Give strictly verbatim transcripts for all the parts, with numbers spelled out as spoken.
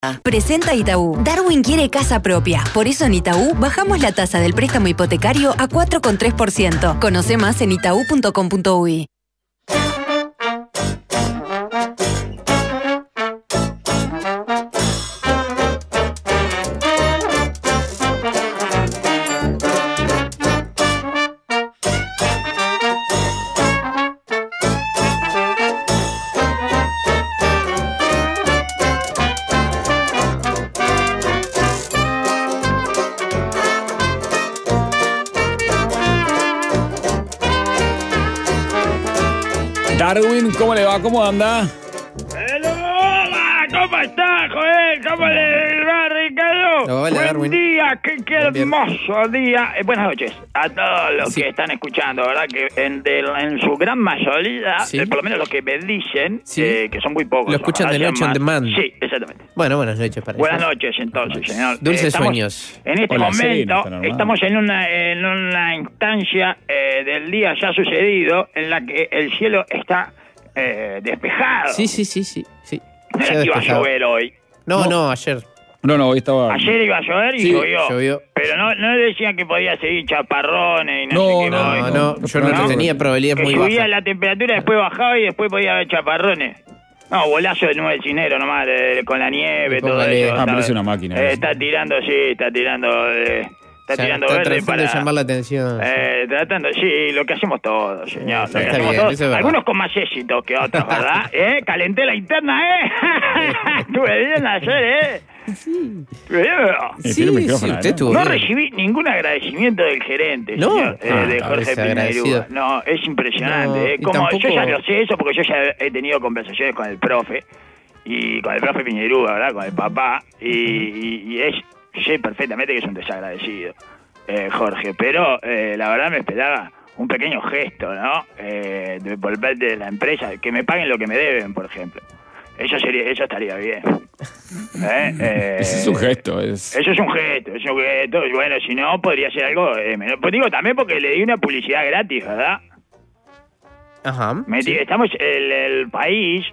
Presenta Itaú. Darwin quiere casa propia. Por eso en Itaú bajamos la tasa del préstamo hipotecario a cuatro coma tres por ciento. Conoce más en itaú punto com punto uy. Darwin, ¿cómo le va? ¿Cómo anda? Hola, ¿cómo está, Joel? ¿Cómo le va, Ricardo? Hola, Buen Darwin. día, qué, qué Bien, bien. hermoso día. Eh, buenas noches a todos los Sí. que están escuchando, ¿verdad? Que en, de- en su gran mayoría, Sí. eh, por lo menos los que me dicen, Sí. eh, que son muy pocos. Lo escuchan ojalá de sean noche on más. demand. Sí, exactamente. Bueno, buenas noches para Buenas ellos. noches, entonces, señor. Dulces Eh, estamos sueños. En este Hola, sí, no momento está normal. estamos en una, en una instancia eh, del día ya sucedido en la que el cielo está eh, despejado. Sí, sí, sí, sí. sí. No Ya era que iba a despejado. llover hoy. No, no, ayer. No, no, hoy estaba... Ayer iba a llover y Sí, llovió. llovió. Pero no, no decían que podía seguir chaparrones y no, No, sé qué. no, hoy. No, no, no, no, yo no, no. tenía probabilidades Que muy subía bajas. la temperatura, después bajaba y después podía haber chaparrones. No, bolazo de nueve cinero nomás, de- con la nieve, todo Póngale. eso. Ah, pero es una máquina Eh, eso. está tirando, sí, está tirando... eh, está Ya, tirando está verde tratando para... de llamar la atención. Eh, tratando, sí, lo que hacemos todos, señor. Está Lo que bien, hacemos eso todos. es verdad. Algunos con más éxito que otros, ¿verdad? ¿Eh? Calenté la interna, ¿eh? Estuve bien ayer, ¿eh? Sí. Estuve bien. Eh, Sí, tiene un sí, micrófono, usted ¿no? estuvo No bien. recibí ningún agradecimiento del gerente, ¿No? señor, eh, Ah, de tal Jorge vez agradecido. Piñerúa. No, es impresionante. No, eh. y Como tampoco- yo ya lo sé eso porque yo ya he tenido conversaciones con el profe y con el profe Piñerúa, ¿verdad? Con el papá y, y, y es sé perfectamente que es un desagradecido, eh, Jorge. Pero eh, la verdad me esperaba un pequeño gesto, ¿no? Eh, de, por parte de la empresa, que me paguen lo que me deben, por ejemplo. Eso sería, eso estaría bien. ¿Eh? Eh, Ese es un gesto, es... Eso es un gesto, es un gesto. Y bueno, si no, podría ser algo eh, menor. Pues digo también porque le di una publicidad gratis, ¿verdad? Ajá. Me sí. di- Estamos en el país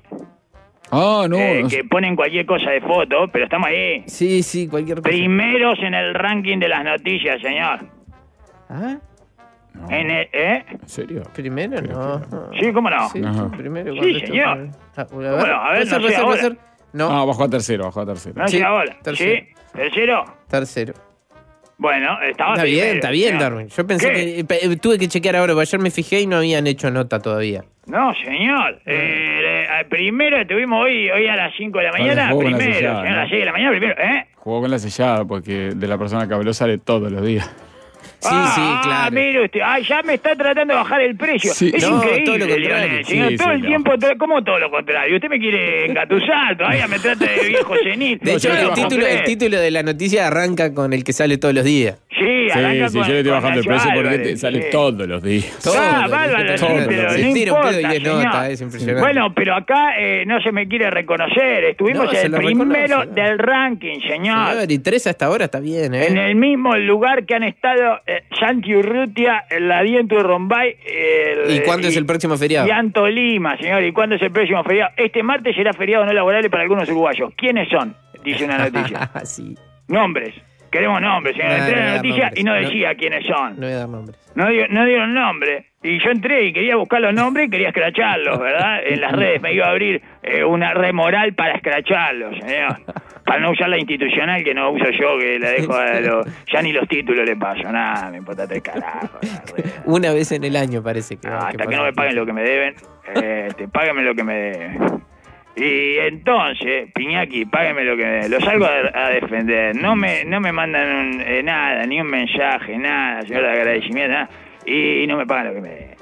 Ah, no, eh, no que sé. ponen cualquier cosa de foto, pero estamos ahí. Sí, sí, cualquier cosa. Primeros en el ranking de las noticias, señor. ¿Ah? No, En el, ¿Eh? ¿En serio? ¿Primero? No. Sí, ¿cómo no? Sí, Ajá. primero. Sí, cuando esto- señor. Ah, a ¿Cómo no? A ver, puede no ser, sé puede ser, ahora. puede ser. No, Ah, bajó a tercero, bajó a tercero. No sé Sí, ahora. tercero. ¿Sí? ¿Tercero? tercero. Bueno, estaba Está bien, primero, está bien, señor. Darwin. Yo pensé ¿Qué? que... pe- Tuve que chequear ahora, porque ayer me fijé y no habían hecho nota todavía. No, señor. Eh, eh, primero estuvimos hoy hoy a las cinco de la mañana. jugó con la Primero, sellada, señor, a ¿no? las seis de la mañana, primero. ¿Eh? Jugó con la sellada porque de la persona que habló sale todos los días. Sí, ah, sí, Ah, claro. mire usted. Ah, ya me está tratando de bajar el precio. Sí. Es No, increíble, todo lo contrario. Leonel, señor. Sí, todo sí, el no. tiempo, tra- ¿cómo todo lo contrario? Usted me quiere engatusar, todavía me trata de viejo senil. De No, hecho, yo le el bajo título, compré. el título de la noticia arranca con el que sale todos los días. Sí, Sí, arranca sí, con- yo le estoy con bajando el Nacho precio porque Álvarez, te sale sí. todos los días. Todo, Ah, lo bárbaro, que sí, todo, pero sí. no Tira un pedo y importa, es señor. nota, es impresionante. Bueno, pero acá eh, no se me quiere reconocer. Estuvimos No, en se el lo primero reconoce, ¿no? del ranking, señor. Señor, y tres hasta ahora está bien, ¿eh? En el mismo lugar que han estado eh, Santi Urrutia, el Ladiento Rombay. el- ¿Y cuándo es el próximo feriado? Y Anto Lima, señor. ¿Y cuándo es el próximo feriado? Este martes será feriado no laborable para algunos uruguayos. ¿Quiénes son? Dice una noticia. sí, Nombres. Queremos nombres, señor. No, Entré no en la voy a dar noticia nombres. y no No. decía quiénes son. no voy a dar nombres. No, dio- no dieron nombre. Y yo entré y quería buscar los nombres y quería escracharlos, ¿verdad? En las redes me iba a abrir eh, una red moral para escracharlos, señor. Para no usar la institucional que no uso yo, que la dejo a los... Ya ni los títulos le paso, nada, me importa tres carajos. la red. Una vez en el año parece que... No, que hasta que pasa. no me paguen lo que me deben, eh, te págame lo que me deben. Y entonces, Piñaki, págame lo que me deben. Lo salgo a, a defender. No me no me mandan un, eh, nada, ni un mensaje, nada, señor, de agradecimiento, nada. Y, y no me pagan lo que me deben.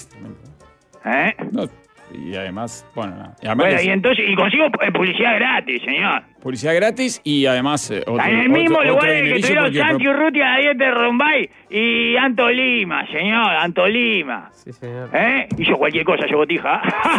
¿Eh? No, y además, bueno, nada. Y además Bueno, les- y entonces, y consigo eh, publicidad gratis, señor. publicidad gratis y además eh, otro, En el mismo otro- lugar otro en el que dinerillo estuvieron porque Santi pro- Urrutia, Daniel de Rombay y Anto Lima, señor, Anto Lima. Sí, señor. ¿Eh? Hizo cualquier cosa, yo botija.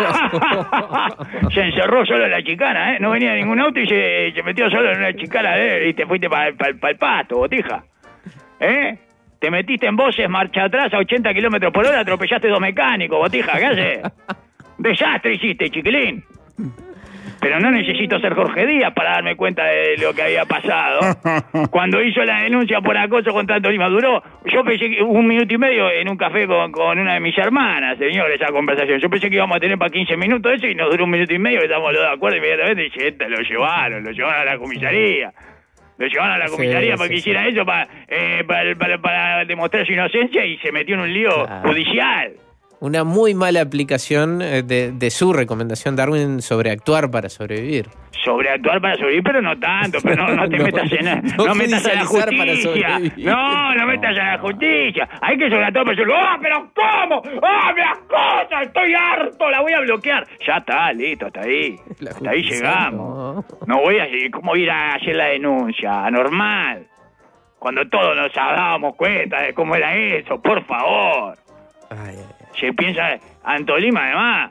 Se encerró solo en la chicana, ¿eh? No venía ningún auto y se, se metió solo en una chicana, ¿eh? Y te fuiste para el pasto, botija. ¿Eh? Te metiste en voces, marcha atrás a ochenta kilómetros por hora, atropellaste dos mecánicos, botija, ¿qué haces? Desastre hiciste, chiquilín. Pero no necesito ser Jorge Díaz para darme cuenta de lo que había pasado. Cuando hizo la denuncia por acoso contra Antolima, duró, yo pensé que un minuto y medio en un café con, con una de mis hermanas, señor, esa conversación. Yo pensé que íbamos a tener para quince minutos eso y nos duró un minuto y medio, estamos los dos de acuerdo inmediatamente y dije, este, lo llevaron, lo llevaron a la comisaría. Lo llevaron a la comisaría sí, para sí, que hiciera sí. eso, para, eh, para, para, para demostrar su inocencia y se metió en un lío claro. judicial. Una muy mala aplicación de, de su recomendación, Darwin, sobre actuar para sobrevivir. Sobreactuar para sobrevivir, pero no tanto, pero no, no te no, metas en la, no, no metas en la justicia. No, no metas en la justicia. Hay que sobreactuar para sobrevivir. ¡Oh, pero cómo! ¡Oh, me acosa! ¡Estoy harto! La voy a bloquear. Ya está, listo, hasta ahí. La hasta ahí llegamos. No. no voy a ¿cómo ir a hacer la denuncia? Anormal. Cuando todos nos dábamos cuenta de cómo era eso, por favor. Ay, ay, ay. Se piensa, Antolima además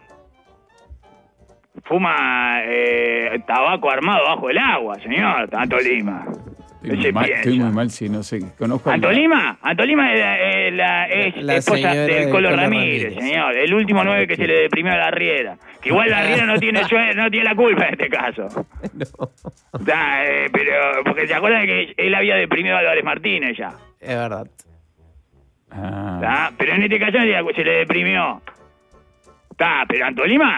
fuma eh, tabaco armado bajo el agua, señor, Antolima. Estoy muy, mal, estoy muy mal, sí, no sé, conozco a Antolima, Antolima es, la, es, la, es la esposa del Colo Ramírez, Ramírez, señor, el último ah, nueve que se le deprimió a la Riera. Que igual la Riera no tiene no tiene la culpa en este caso. No. O sea, eh, pero, porque se acuerdan de que él había deprimido a Álvarez Martínez ya. Es verdad. Ah. ¿Tá? Pero en este caso se le deprimió. Está, pero Antolima,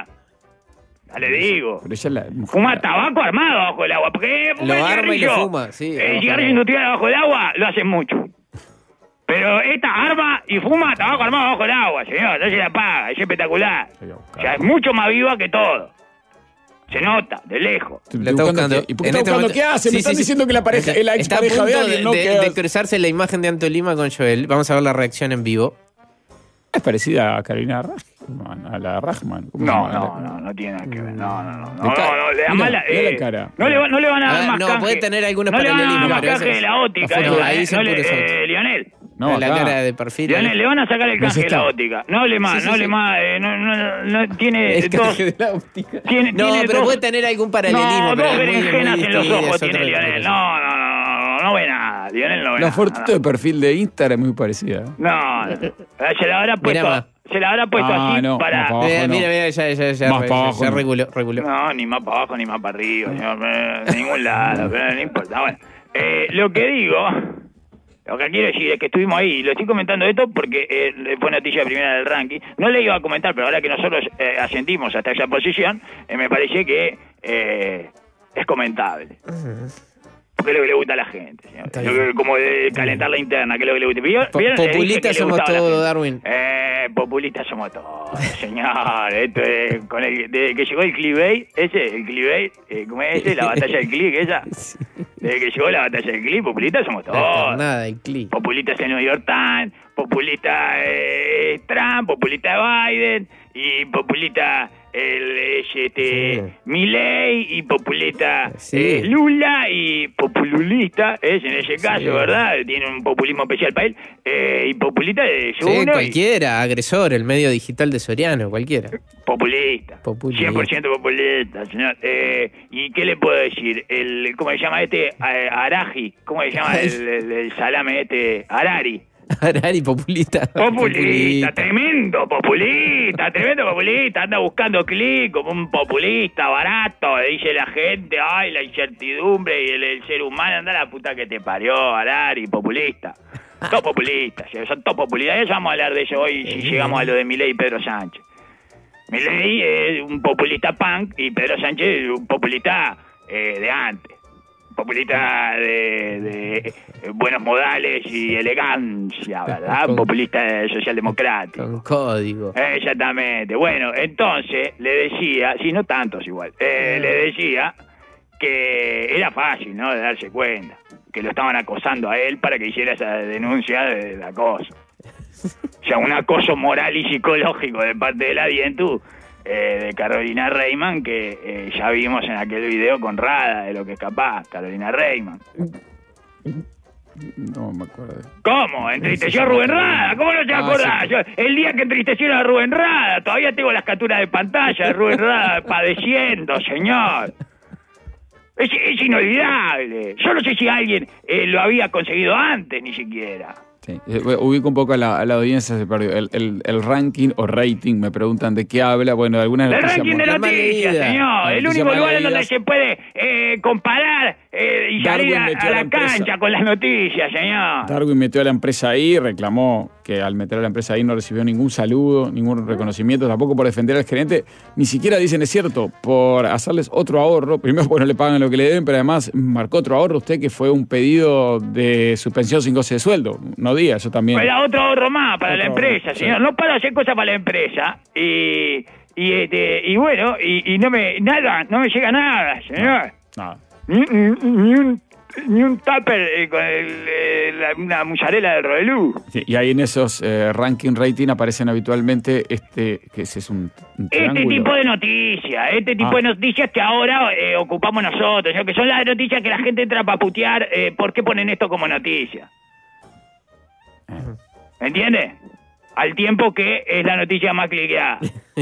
ya le digo, pero ella la, fuma tabaco armado bajo el agua. Porque lo arma y lo fuma, sí. El cigarrillo industrial bajo el agua lo hacen mucho. Pero esta arma y fuma tabaco armado bajo el agua, señor. No se la paga, es espectacular. O sea, es mucho más viva que todo. Se nota, de lejos. Le está buscando. ¿Y por qué está buscando momento, qué hace? Sí, Me sí, están sí, diciendo que la pareja, es la ex pareja de alguien, ¿no? De, de, de cruzarse la imagen de Antolima con Joel. Vamos a ver la reacción en vivo. Es parecida a Carolina Rachman, a la Rachman. No, no, no, no tiene nada que ver. No, no, no. No, no, no, le da mala. Eh, la cara. No le, no le van a dar ah, más No, canje. puede tener algunos no paralelismos. No le van a dar más canje de la óptica. No, ahí se no eh, Lionel. No, la cara de perfil. Lionel, le van a sacar el canje de la óptica. No hable más, no hable más. No, no, no, tiene el dos. De la óptica. Tiene, no, tiene pero dos, puede tener algún paralelismo. No, dos berenjenas en los ojos tiene Lionel. No, no, no, no ve nada. Lionel no ve nada. La foto de perfil de Instagram es muy parecida. No, se la habrá puesto. Se la habrá puesto ah, así no, para... Abajo, mira, no. mira, mira, ya, ya, ya, más re, para abajo, ya no. reguló, reguló. No, ni más para abajo, ni más para arriba, señor. De ningún lado, pero no importa. Bueno, eh, lo que digo, lo que quiero decir es que estuvimos ahí. Lo estoy comentando esto porque eh, fue noticia primera del ranking. No le iba a comentar, pero ahora que nosotros eh, ascentimos hasta esa posición, eh, me parece que eh, es comentable. Uh-huh. Porque es lo que le gusta a la gente, señor. Como de calentar la interna, que es lo que le gusta. ¿Vieron? Populistas somos todos, Darwin. Eh, populistas somos todos, señor. Esto es, con el, desde que llegó el clickbait, ese, el clickbait, eh, ¿cómo es ese? La batalla del click, esa. Sí. Desde que llegó la batalla del click, populistas somos todos. Nada, el click. Populistas en New York Times, populista eh, Trump, populista Biden y populista el este sí. Milei y populista sí. eh, Lula y populista es en ese caso, sí. ¿verdad? Tiene un populismo especial para él eh, y populista de sí, uno cualquiera, y... agresor, el medio digital de Soriano, cualquiera. Populista, populista. cien por ciento populista, señor. Eh, ¿Y qué le puedo decir? El ¿Cómo se llama este? Eh, Araji, ¿cómo se llama el, el, el salame este? Harari. Harari, populista. populista. Populista, tremendo populista, tremendo populista. Anda buscando clic como un populista barato. Dice la gente, ay, la incertidumbre y el, el ser humano. Anda la puta que te parió, Harari, populista. Todos populistas, son todos populistas. Ya vamos a hablar de eso hoy si llegamos a lo de Milei y Pedro Sánchez. Milei es un populista punk y Pedro Sánchez es un populista eh, de antes. Populista de, de buenos modales y elegancia, ¿verdad? Con, populista socialdemocrático. Con código. Exactamente. Bueno, entonces le decía, sí, no tantos igual, eh, le decía que era fácil, ¿no?, de darse cuenta, que lo estaban acosando a él para que hiciera esa denuncia de, de acoso. O sea, un acoso moral y psicológico de parte de la Dientu. Eh, de Carolina Reyman, que eh, ya vimos en aquel video con Rada, de lo que es capaz, Carolina Reyman. No me acuerdo. ¿Cómo? ¿Entristeció a Rubén Rada? ¿Cómo no te acordás? Sí. Yo, el día que entristecieron a Rubén Rada, todavía tengo las capturas de pantalla de Rubén Rada padeciendo, señor. Es, es inolvidable. Yo no sé si alguien eh, lo había conseguido antes, ni siquiera. Sí. Ubico un poco a la, a la audiencia, se perdió. El, el, el ranking o rating, me preguntan de qué habla. Bueno, de algunas noticias. El ranking de noticias, noticias, señor. El único lugar en donde se puede eh, comparar eh, y Darwin salir a, a la, la cancha con las noticias, señor. Darwin metió a la empresa ahí, reclamó que al meter a la empresa ahí no recibió ningún saludo, ningún reconocimiento, tampoco por defender al gerente. Ni siquiera dicen, es cierto, por hacerles otro ahorro. Primero, porque no le pagan lo que le deben, pero además marcó otro ahorro usted que fue un pedido de suspensión sin goce de sueldo. No diga, eso también. Era otro ahorro más para otro la empresa, ahorro, señor. Sí. No para hacer cosas para la empresa. Y, y, este, y bueno, y, y no me, nada, no me llega nada, señor. No, nada. Ni, ni, ni un ni un tupper eh, con el, eh, la, una mozzarella del Rodelú. Sí, y ahí en esos eh, ranking rating aparecen habitualmente este, que es un, un este tipo de noticias, este tipo ah. de noticias que ahora eh, ocupamos nosotros, ¿no? Que son las noticias que la gente entra para putear. Eh, ¿Por qué ponen esto como noticia? ¿Entiendes? Al tiempo que es la noticia más cliqueada.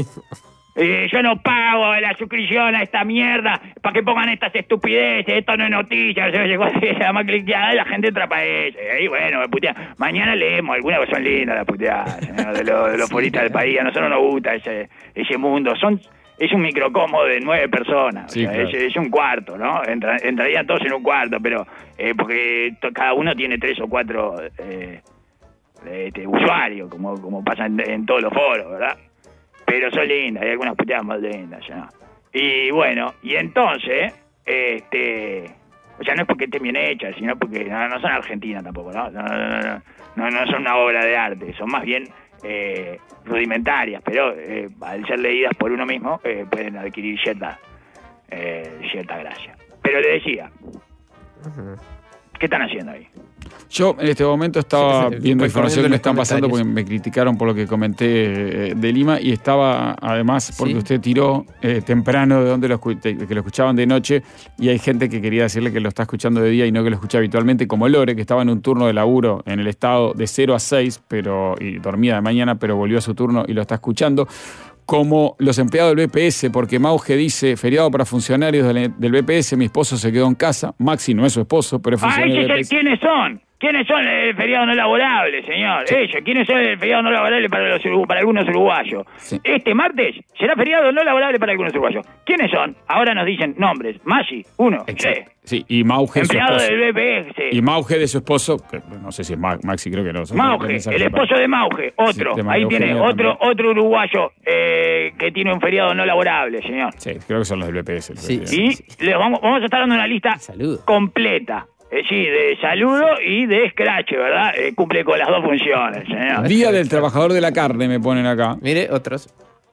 Eh, yo no pago la suscripción a esta mierda para que pongan estas estupideces, esto no es noticia, se llegó a la más cliqueada y la gente entra para eso. Y ahí, bueno, me putea. Mañana leemos, algunas que son lindas las puteadas, ¿no? de, lo, de los foristas del país. A nosotros nos gusta ese, ese mundo. Son Es un microcosmo de nueve personas, sí, o sea, claro. es, es un cuarto, ¿no? Entra, entrarían todos en un cuarto, pero eh, porque to, cada uno tiene tres o cuatro eh, este, usuarios, como, como pasa en, en todos los foros, ¿verdad? Pero son lindas, hay algunas puteadas más lindas, ¿ya? Y bueno, y entonces, este, o sea, no es porque estén bien hechas, sino porque no, no son argentinas tampoco, ¿no? No, no, no, no, no, no son una obra de arte, son más bien eh, rudimentarias, pero eh, al ser leídas por uno mismo, eh, pueden adquirir cierta, eh, cierta gracia. Pero le decía, uh-huh. ¿qué están haciendo ahí? Yo en este momento estaba sí, viendo información que me están pasando porque me criticaron por lo que comenté de Lima y estaba además porque ¿sí? usted tiró eh, temprano de donde lo, que lo escuchaban de noche y hay gente que quería decirle que lo está escuchando de día y no que lo escucha habitualmente, como Lore, que estaba en un turno de laburo en el estado de cero a seis pero, y dormía de mañana, pero volvió a su turno y lo está escuchando. Como los empleados del B P S, porque Mauge dice, feriado para funcionarios del, del B P S, mi esposo se quedó en casa. Maxi no es su esposo, pero es funcionario del B P S. ¿Quiénes son? ¿Quiénes son el feriado no laborable, señor? Sí. Ellos, ¿quiénes son el feriado no laborable para, los, para algunos uruguayos? Sí. Este martes será feriado no laborable para algunos uruguayos. ¿Quiénes son? Ahora nos dicen nombres. Maxi, uno. Exacto. Sí, y Mauge empleado del B P S. Y Mauge de su esposo, que no sé si es Maxi, creo que no. Mauge, el esposo de Mauge, otro. Sí, de ahí tiene otro otro uruguayo eh, que tiene un feriado no laborable, señor. Sí, creo que son los del B P S. Sí, y sí. Les vamos, vamos a estar dando una lista Saludo. completa. Eh, sí, de saludo y de scratch, ¿verdad? Eh, cumple con las dos funciones, señor. Día del Trabajador de la Carne, me ponen acá. Mire, otros.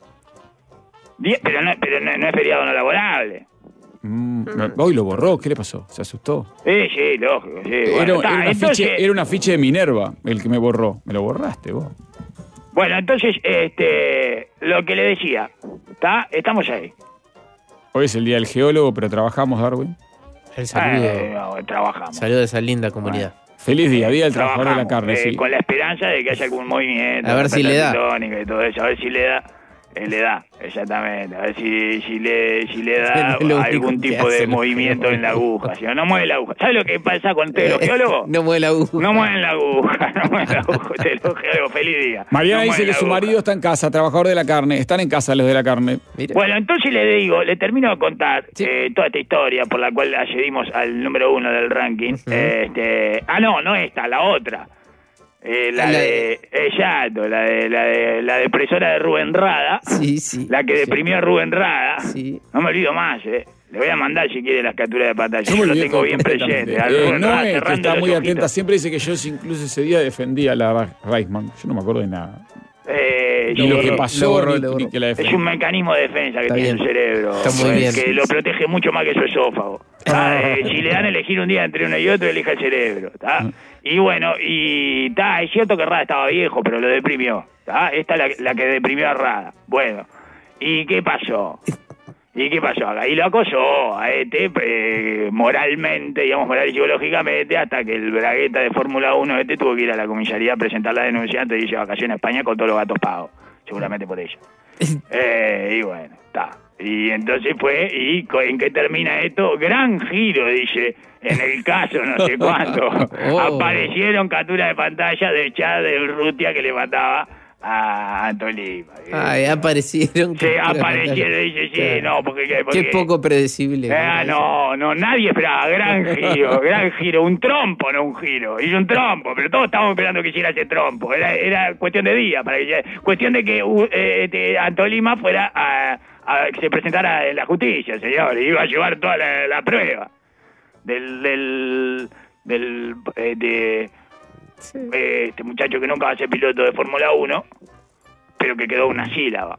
Día, pero no, pero no, no es feriado no laborable. Mm, hoy lo borró, ¿qué le pasó? ¿Se asustó? Sí, sí, lógico. Sí. Era, bueno, era, una entonces, fiche, era una ficha de Minerva el que me borró. Me lo borraste vos. Bueno, entonces, este, lo que le decía, ¿está? Estamos ahí. Hoy es el Día del Geólogo, pero trabajamos, Darwin. El saludo. Eh, no, trabajamos. Saludo a esa linda comunidad. Bueno. Feliz día, Día del Trabajador de la Carne, eh, sí. Con la esperanza de que haya algún movimiento. A ver si le da. Y todo eso, a ver si le da. Eh, le da, exactamente. A ver si, si, le, si le da algún tipo de movimiento en la aguja. Si no, no mueve la aguja. ¿Sabes lo que pasa con ustedes, los geólogos? No mueve la aguja. No mueven la aguja, no mueven la aguja. Ustedes, los geólogos, feliz día. Mariana no dice que su marido está en casa, trabajador de la carne. Están en casa los de la carne. Mira. Bueno, entonces le digo, le termino de contar sí. eh, toda esta historia por la cual accedimos al número uno del ranking. Uh-huh. este, ah, no, no esta, la otra. Eh, la, la de, de exacto, la de la de la depresora de Rubén Rada, sí, sí, la que deprimió sí. a Rubén Rada, sí. no me olvido más, eh. Le voy a mandar si quiere las capturas de pantalla, yo lo tengo bien presente. Eh, no Rada, es que está muy ojitos. Atenta, siempre dice que yo incluso ese día defendía a la Reisman, yo no me acuerdo de nada. Eh, y lo que pasó borró, ni, ni que la es un mecanismo de defensa que está tiene bien. El cerebro, está muy bien. que lo protege mucho más que su esófago. eh, si le dan a elegir un día entre uno y otro, elija el cerebro, ¿tá? Y bueno, y está, es cierto que Rada estaba viejo, pero lo deprimió, ¿tá? Esta es la, la que deprimió a Rada. Bueno, ¿y qué pasó? ¿Y qué pasó acá? Y lo acosó a este eh, moralmente, digamos, moral y psicológicamente, hasta que el bragueta de Fórmula uno este tuvo que ir a la comisaría a presentar la denuncia antes de irse a vacaciones a España con todos los gatos pagos, seguramente por ella. eh, y bueno, está. Y entonces fue, ¿y en qué termina esto? Gran giro, dice, en el caso, no sé cuánto. Oh. Aparecieron capturas de pantalla de chat de Urrutia que le mataba a Tolima. Ay, aparecieron. Sí, aparecieron, dice, sí, claro. no, porque... porque qué poco predecible. Eh, no, no, nadie esperaba, gran giro, gran giro, un trompo, no un giro, hizo un trompo, pero todos estábamos esperando que hiciera ese trompo, era, era cuestión de día, para que cuestión de que uh, eh, de Antolima fuera a, a que se presentara en la justicia, señor, y iba a llevar toda la, la prueba del, del, del, eh, de... Sí. Este muchacho que nunca va a ser piloto de Fórmula uno, pero que quedó una sílaba.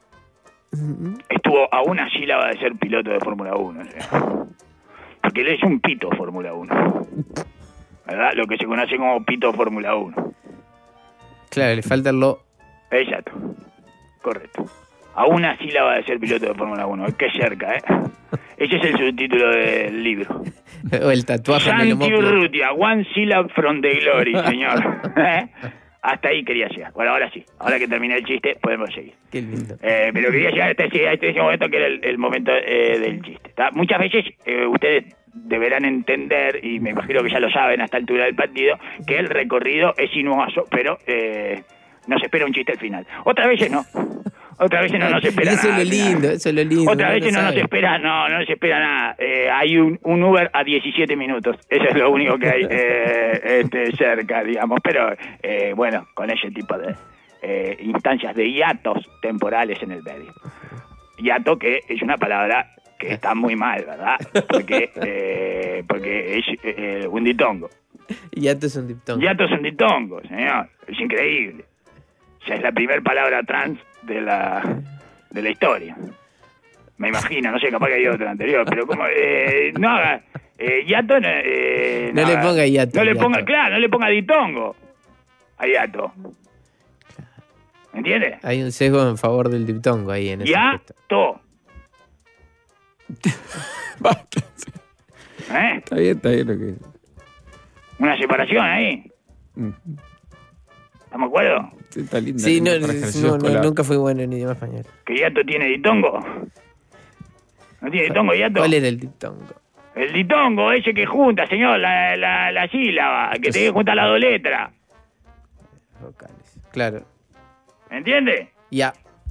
Uh-huh. Estuvo a una sílaba de ser piloto de Fórmula uno. ¿Sí? Porque él es un pito Fórmula uno. ¿Verdad? Lo que se conoce como pito Fórmula uno. Claro, le falta lo... Exacto. Correcto. A una sílaba de ser piloto de Fórmula uno. Qué cerca, ¿eh? Ese es el subtítulo del libro. O el tatuaje. Santi Urrutia, one syllable from the glory, señor. ¿Eh? Hasta ahí quería llegar. Bueno, ahora sí. Ahora que terminé el chiste, podemos seguir. Qué lindo. Eh, pero quería llegar hasta ese, hasta ese momento que era el, el momento eh, del chiste. ¿Tá? Muchas veces eh, ustedes deberán entender, y me imagino que ya lo saben a esta altura del partido, que el recorrido es sinuoso, pero eh, no se espera un chiste al final. Otras veces no. Otra vez no nos espera eso nada. Eso es lo lindo, eso es lo lindo. Otra vez no nos espera, no, no nos espera nada. Eh, hay un, un Uber a diecisiete minutos. Eso es lo único que hay eh, este, cerca, digamos. Pero, eh, bueno, con ese tipo de eh, instancias de hiatos temporales en el medio. Hiato que es una palabra que está muy mal, ¿verdad? Porque, eh, porque es eh, un ditongo. Hiato es un ditongo. Hiato es un ditongo, señor. Es increíble. O sea, es la primera palabra trans de la de la historia. Me imagino, no sé, capaz que hay otra anterior, pero como eh, no haga eh, hiato, eh, no, no le ponga hiato. No le hiato. ponga, claro, no le ponga ditongo a hiato. ¿Entiendes? Hay un sesgo en favor del diptongo ahí en ese hiato. ¿Eh? Está bien, está bien lo que es. Una separación ahí. Mm. ¿Estamos de acuerdo? Sí, está linda. Sí, no, no, no, nunca fui bueno en idioma español. ¿Que hiato tiene ditongo? ¿No tiene ditongo hiato? ¿Cuál era el ditongo? El ditongo, ese que junta, señor, la, la, la sílaba, que te junta las dos letras. Vocales, claro. ¿Entiende? Ya.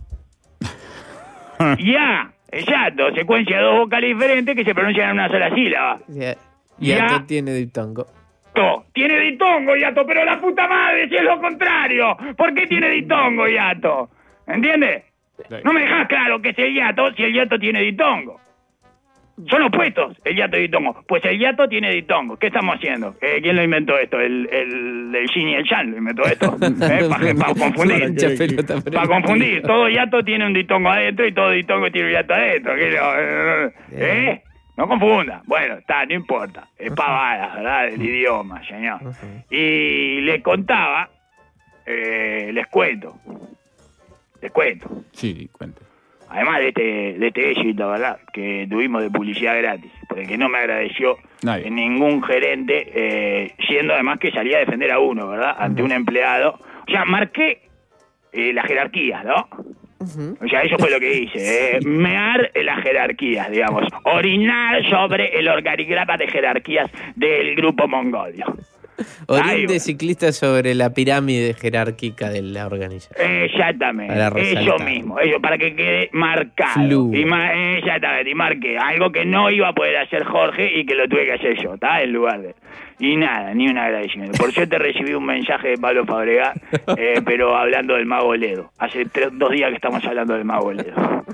Ya, exacto, secuencia de dos vocales diferentes que se pronuncian en una sola sílaba. Ya. Hiato ya. Tiene ditongo. Tiene ditongo, hiato, pero la puta madre, si es lo contrario. ¿Por qué tiene ditongo, hiato? ¿Entiendes? No me dejas claro que es el hiato si el hiato tiene ditongo. Son opuestos, el hiato y ditongo. Pues el hiato tiene ditongo. ¿Qué estamos haciendo? Eh, ¿Quién lo inventó esto? El, el, el Yin y el Yang lo inventó esto. ¿Eh? Para pa confundir. Para confundir. Todo hiato tiene un ditongo adentro y todo ditongo tiene un hiato adentro. ¿Qué lo, ¿Eh? No confunda. Bueno, está, no importa. Es pavada, ¿verdad? El idioma, señor. Y les contaba, eh, les cuento. Les cuento. Sí, cuento. Además de este, de este éxito, ¿verdad? Que tuvimos de publicidad gratis. Porque que no me agradeció Nadie. ningún gerente, eh, siendo además que salía a defender a uno, ¿verdad? Ante uh-huh. un empleado. O sea, marqué eh, las jerarquías, ¿no? Uh-huh. O sea, eso fue lo que hice, eh, mear las jerarquías, digamos, orinar sobre el organigrama de jerarquías del grupo Mongolio. Orín de ciclista sobre la pirámide jerárquica de la organización. Exactamente, eso mismo, eso para que quede marcado. Y ma exactamente, y marqué algo que no iba a poder hacer Jorge y que lo tuve que hacer yo, ¿está? En lugar de... Y nada, ni un agradecimiento. Por suerte recibí un mensaje de Pablo Fabregat, eh, pero hablando del Mago Ledo. Hace tres, dos días que estamos hablando del Mago Ledo.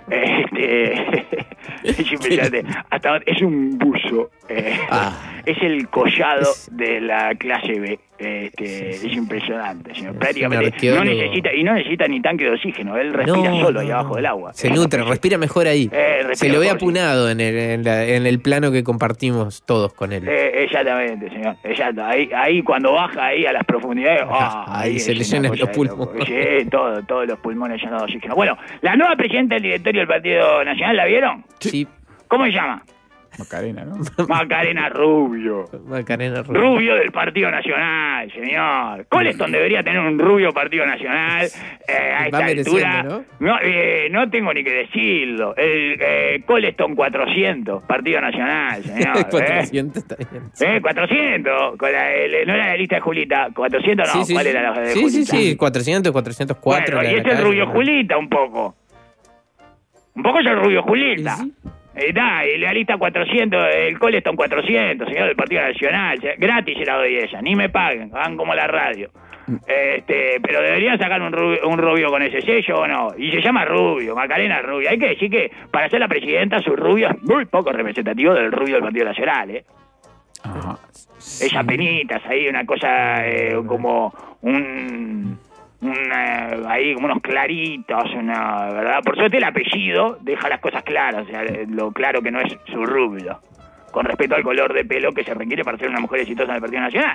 Este, es impresionante. Hasta es un buzo. Eh, ah, es el collado es... de la clase B. Este, es impresionante, señor. Es Prácticamente no necesita, y no necesita ni tanque de oxígeno. Él respira no, solo ahí abajo del agua. Se nutre, respira mejor ahí. Eh, Se lo ve apunado sí. en, el, en, la, en el plano que compartimos todos con él. Eh, exactamente, señor. Exacto. Ahí, ahí cuando baja ahí a las profundidades, oh, ahí, ahí se le llenan los pulmones. Sí, todo, todos los pulmones llenos de oxígeno. Bueno, la nueva presidenta del directorio del Partido Nacional, ¿la vieron? Sí. ¿Cómo se llama? Macarena, ¿no? Macarena Rubio. Macarena Rubio. Rubio del Partido Nacional, señor. Coleston debería tener un rubio Partido Nacional. Eh, a esta altura. ¿No? No, eh, no tengo ni que decirlo. El eh, Coleston cuatrocientos, Partido Nacional, señor. cuatrocientos está bien. Sí. Eh, cuatrocientos. Con la, el, no era la lista de Julita. cuatrocientos no. Sí, sí, ¿Cuál sí. era la de sí, Julita? Sí, sí, sí. cuatrocientos, cuatrocientos cuatro. Bueno, y es el rubio ¿no? Julita un poco. Un poco es el rubio Julita. ¿Sí? Eh, da, y la lista cuatrocientos, el Coleston cuatrocientos, señor del Partido Nacional. Gratis se la doy ella, ni me paguen, hagan como la radio. Este, pero deberían sacar un rubio, un rubio con ese sello o no. Y se llama Rubio, Macarena Rubio. Hay que decir que para ser la presidenta su rubio es muy poco representativo del rubio del Partido Nacional, ¿eh? Ajá. Sí. Esas penitas ahí, una cosa eh, como un... Una, ahí como unos claritos, una, ¿verdad? Por suerte el apellido deja las cosas claras, o sea, lo claro que no es su rubio, con respecto al color de pelo que se requiere para ser una mujer exitosa en el Partido Nacional.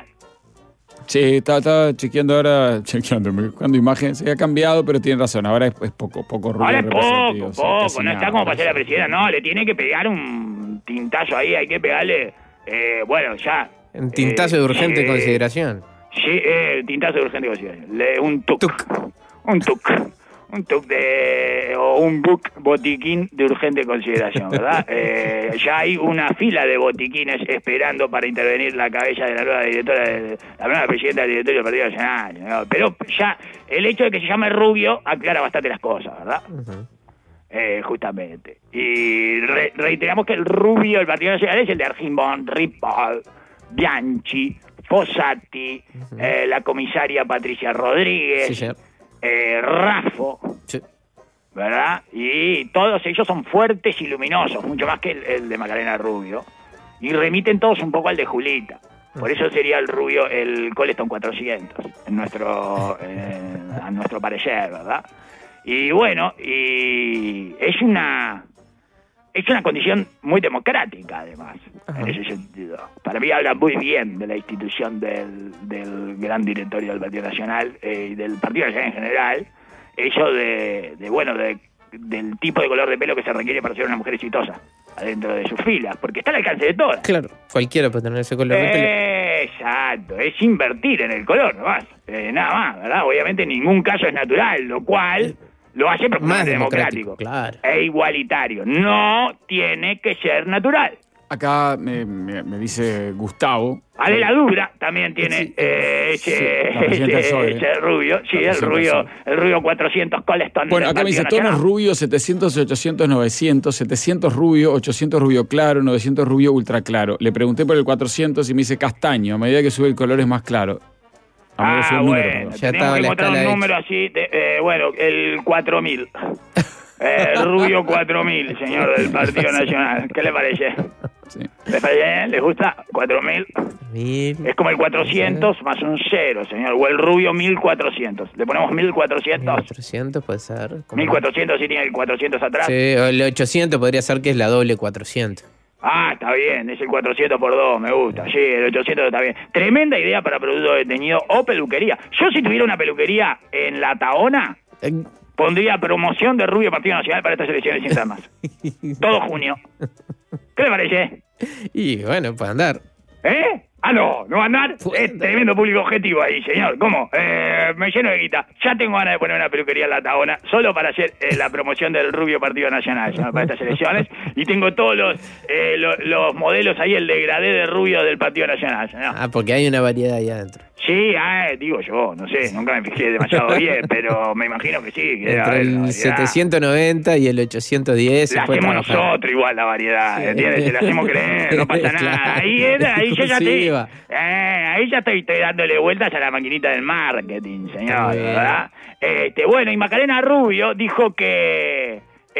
Sí, estaba, estaba chequeando ahora, chequeando, buscando imágenes, se ha cambiado, pero tiene razón, ahora es, es poco, poco rubio. Ahora es poco, poco, o sea, no está como para ser la presidenta, no, le tiene que pegar un tintazo ahí, hay que pegarle, eh, bueno, ya. Un tintazo eh, de urgente eh, consideración. Sí, eh, tintazo de urgente consideración. Le, un tuc, tuc. Un tuc. Un tuc de... o un book botiquín de urgente consideración, ¿verdad? eh, ya hay una fila de botiquines esperando para intervenir la cabeza de la nueva directora, de, la nueva presidenta del directorio del Partido Nacional, ¿no? Pero ya el hecho de que se llame Rubio aclara bastante las cosas, ¿verdad? Uh-huh. Eh, justamente. Y re, reiteramos que el Rubio del Partido Nacional es el de Argimbón, Ripoll, Bianchi, Fossati, uh-huh. eh, la comisaria Patricia Rodríguez, sí, eh, Raffo, sí. ¿verdad? Y todos ellos son fuertes y luminosos, mucho más que el, el de Macarena Rubio, y remiten todos un poco al de Julita. Por eso sería el Rubio, el Coleston cuatrocientos, en nuestro, eh, a nuestro parecer, ¿verdad? Y bueno, y es una... Es una condición muy democrática, además, Ajá. en ese sentido. Para mí habla muy bien de la institución del, del gran directorio del Partido Nacional eh, y del Partido Nacional en general, eso de, de bueno, de, del tipo de color de pelo que se requiere para ser una mujer exitosa adentro de sus filas, porque está al alcance de todas. Claro, cualquiera puede tener ese color de pelo. Exacto, es invertir en el color, nomás, eh, nada más, ¿verdad? Obviamente ningún caso es natural, lo cual... Lo hace profundamente democrático, democrático claro. e igualitario. No tiene que ser natural. Acá me, me, me dice Gustavo. Ale la Dura también tiene sí, eh, ese, sí, ese, ese rubio. Sí, el rubio, el rubio cuatrocientos Coleston. Bueno, acá me dice tonos rubio setecientos, ochocientos, novecientos, setecientos rubio, ochocientos rubio claro, novecientos rubio ultra claro. Le pregunté por el cuatrocientos y me dice castaño. A medida que sube el color es más claro. Ah, ah bueno, ya tenemos que encontrar un número así, de, eh, bueno, el cuatro mil. Eh, Rubio cuatro mil, señor del Partido Nacional. ¿Qué le parece? Sí. ¿Le parece? ¿Les gusta? cuatro mil. Es como el cuatrocientos más un cero, señor. O el Rubio mil cuatrocientos. ¿Le ponemos mil cuatrocientos? mil cuatrocientos puede ser. mil cuatrocientos sí tiene el cuatrocientos atrás. Sí, el ochocientos podría ser que es la doble cuatrocientos. Ah, está bien, es el cuatrocientos por dos, me gusta. Sí, el ochocientos está bien. Tremenda idea para producto de teñido o peluquería. Yo si tuviera una peluquería en La Taona, pondría promoción de Rubio Partido Nacional para estas elecciones sin ser más. Todo junio. ¿Qué le parece? Y bueno, puede andar. ¿Eh? Ah, no, no va a andar. Es tremendo público objetivo ahí, señor. ¿Cómo? Eh, me lleno de guita. Ya tengo ganas de poner una peluquería en La Taona solo para hacer eh, la promoción del Rubio Partido Nacional, señor, para estas elecciones. Y tengo todos los, eh, lo, los modelos ahí, el degradé de Rubio del Partido Nacional, señor. Ah, porque hay una variedad ahí adentro. Sí, ah, digo yo, no sé, nunca me fijé demasiado bien, pero me imagino que sí. Que Entre el setecientos noventa y el ochocientos diez la hacemos trabajar. Nosotros igual la variedad, sí. ¿Entiendes? Se la hacemos creer, no pasa nada. Claro. Ahí, ahí yo ya sí, te, eh, ahí ya estoy, estoy dándole vueltas a la maquinita del marketing, señor, ¿verdad? Este, bueno, y Macarena Rubio dijo que...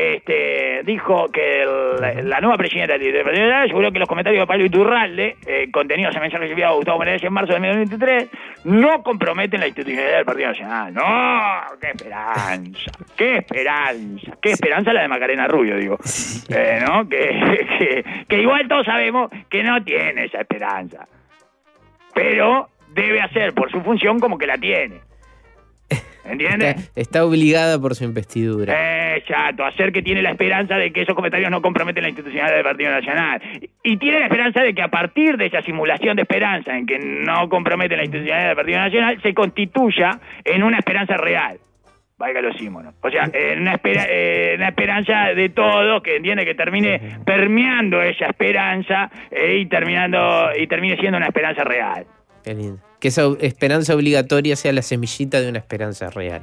Este, dijo que el, la nueva presidenta del Partido Nacional aseguró que los comentarios de Pablo Iturralde, eh, contenidos en mensaje recibido a Gustavo Menezes en marzo de mil novecientos noventa y tres, no comprometen la institucionalidad del Partido Nacional. ¡No! ¡Qué esperanza! ¡Qué esperanza! ¡Qué esperanza la de Macarena Rubio, digo! Eh, ¿no? Que, que, que igual todos sabemos que no tiene esa esperanza. Pero debe hacer por su función como que la tiene. ¿Entiendes? Está, está obligada por su investidura. Exacto, hacer que tiene la esperanza de que esos comentarios no comprometen la institucionalidad del Partido Nacional. Y tiene la esperanza de que a partir de esa simulación de esperanza en que no compromete la institucionalidad del Partido Nacional, se constituya en una esperanza real. Valga los símonos. O sea, en una, espera, eh, una esperanza de todos que entiende que termine permeando esa esperanza eh, y terminando y termine siendo una esperanza real. Qué lindo. Que esa esperanza obligatoria sea la semillita de una esperanza real.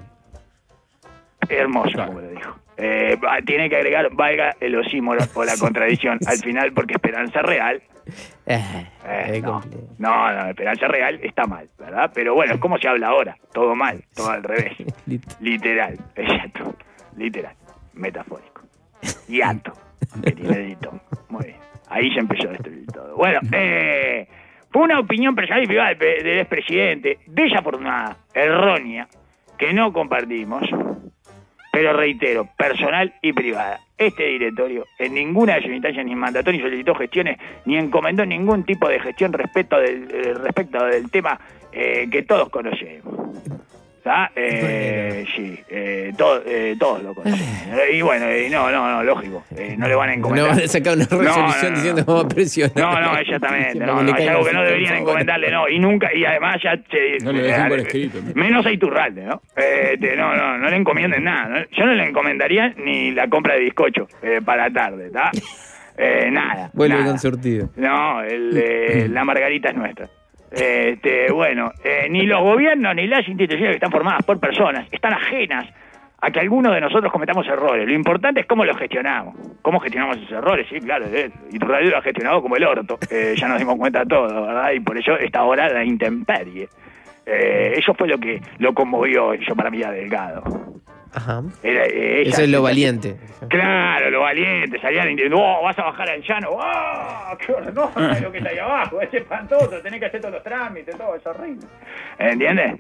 Hermoso, claro. Como lo dijo. Eh, tiene que agregar, valga el osímono o la contradicción al final, porque esperanza real... Eh, eh, no, no, no, esperanza real está mal, ¿verdad? Pero bueno, es como se habla ahora, todo mal, todo al revés. Literal, exacto, literal, metafórico. Hiato, inédito. Muy bien, ahí se empezó a destruir todo. Bueno, eh, fue una opinión personal y privada del expresidente, desafortunada, errónea, que no compartimos, pero reitero, personal y privada. Este directorio en ninguna de sus instancias ni mandató ni solicitó gestiones ni encomendó ningún tipo de gestión respecto del, eh, respecto del tema eh, que todos conocemos. ¿Está? Eh, sí, eh, todo, eh, todos lo conocen. Y bueno, eh, no, no, no, lógico. Eh, no le van a encomendar. No van a sacar una resolución no, no, no, diciendo vamos a presionar. No, no, exactamente. No, no, es algo que no deberían encomendarle, no. Y nunca, y además ya se, no le dejen por escrito. ¿No? Menos a Iturralde, ¿no? Eh, te, no, no, no le encomienden nada. ¿no? Yo no le encomendaría ni la compra de bizcocho eh, para la tarde, ¿está? Eh, nada. Vuelve nada. con surtido. No, el, eh, la margarita es nuestra. Este, bueno, eh, ni los gobiernos ni las instituciones que están formadas por personas están ajenas a que algunos de nosotros cometamos errores. Lo importante es cómo los gestionamos. ¿Cómo gestionamos esos errores? Sí, claro, eh, Iturralde lo ha gestionado como el orto. Eh, ya nos dimos cuenta de todo, ¿verdad? Y por eso está ahora la intemperie. Eh, eso fue lo que lo conmovió yo para mí a Delgado. Ajá. Era, eh, eso es lo valiente. Claro, lo valiente. Salían diciendo, oh, vas a bajar al llano. ¡Oh! ¡Qué horror! No, no lo que está ahí abajo. Es espantoso. Tenés que hacer todos los trámites, todo. Es horrible. ¿Entiendes?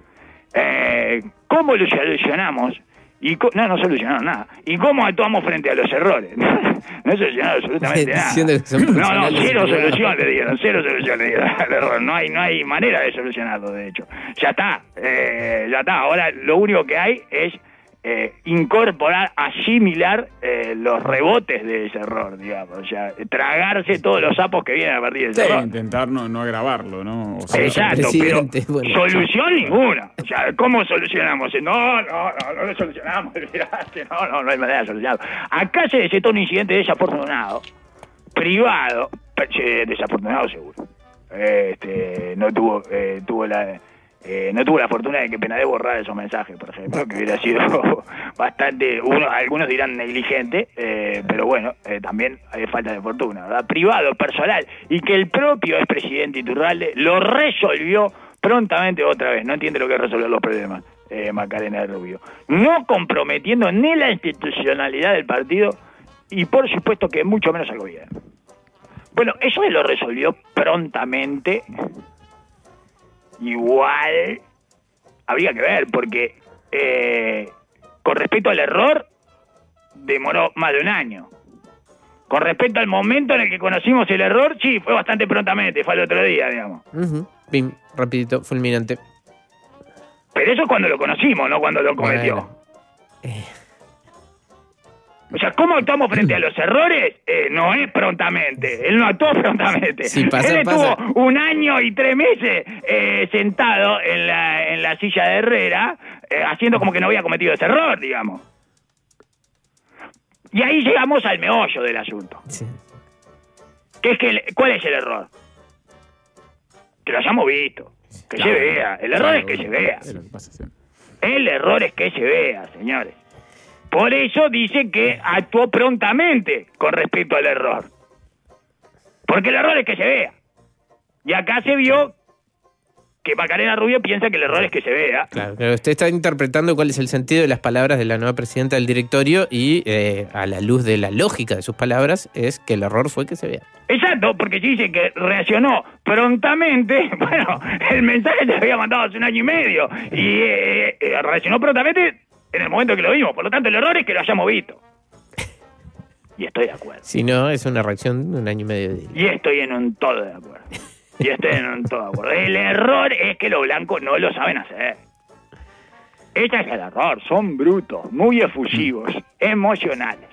Eh, ¿Cómo lo solucionamos? Y no, no solucionaron nada. ¿Y cómo actuamos frente a los errores? No solucionaron absolutamente nada. No, no, cero solución le dieron, cero solución le dieron al error. No hay, no hay manera de solucionarlo, de hecho. Ya está, eh, ya está. Ahora lo único que hay es eh, incorporar, asimilar eh, los rebotes de ese error, digamos. O sea, tragarse todos los sapos que vienen a partir de ese sí, error. Intentar no, no agravarlo, ¿no? O sea, exacto, pero bueno, solución ninguna. O sea, ¿cómo solucionamos? No, no, no, no lo solucionamos. No, no, no hay manera de solucionarlo. Acá se desató un incidente desafortunado, privado, desafortunado seguro. Este, no tuvo, eh, tuvo la... Eh, no tuvo la fortuna de que Penadez borrara esos mensajes, por ejemplo, que hubiera sido bastante, uno, algunos dirán negligente, eh, pero bueno, eh, también hay falta de fortuna, ¿verdad? Privado, personal, y que el propio expresidente Iturralde lo resolvió prontamente otra vez. No entiende lo que es resolver los problemas, eh, Macarena de Rubio. No comprometiendo ni la institucionalidad del partido y por supuesto que mucho menos al gobierno. Bueno, eso lo resolvió prontamente. Igual habría que ver, porque eh, con respecto al error demoró más de un año. Con respecto al momento en el que conocimos el error, sí, fue bastante prontamente, fue el otro día, digamos. Uh-huh. Pim, rapidito, fulminante. Pero eso es cuando lo conocimos, no cuando lo cometió. Bueno. Eh. O sea, ¿cómo actuamos frente a los errores? Eh, no es prontamente. Él no actuó prontamente. Sí, pasa, Él estuvo pasa. un año y tres meses eh, sentado en la, en la silla de Herrera, eh, haciendo como que no había cometido ese error, digamos. Y ahí llegamos al meollo del asunto. Sí. ¿Qué es que, ¿Cuál es el error? Que lo hayamos visto. Que claro, se vea. El error claro, es que se vea. El error es que se vea, señores. Por eso dice que actuó prontamente con respecto al error. Porque el error es que se vea. Y acá se vio que Macarena Rubio piensa que el error es que se vea. Claro, pero usted está interpretando cuál es el sentido de las palabras de la nueva presidenta del directorio y eh, a la luz de la lógica de sus palabras es que el error fue que se vea. Exacto, porque si dice que reaccionó prontamente, bueno, el mensaje se había mandado hace un año y medio y eh, eh, reaccionó prontamente en el momento que lo vimos. Por lo tanto, el error es que lo hayamos visto. Y estoy de acuerdo. Si no, es una reacción de un año y medio. De... Y estoy en un todo de acuerdo. Y estoy en un todo de acuerdo. El error es que los blancos no lo saben hacer. Ese es el error, son brutos, muy efusivos, emocionales.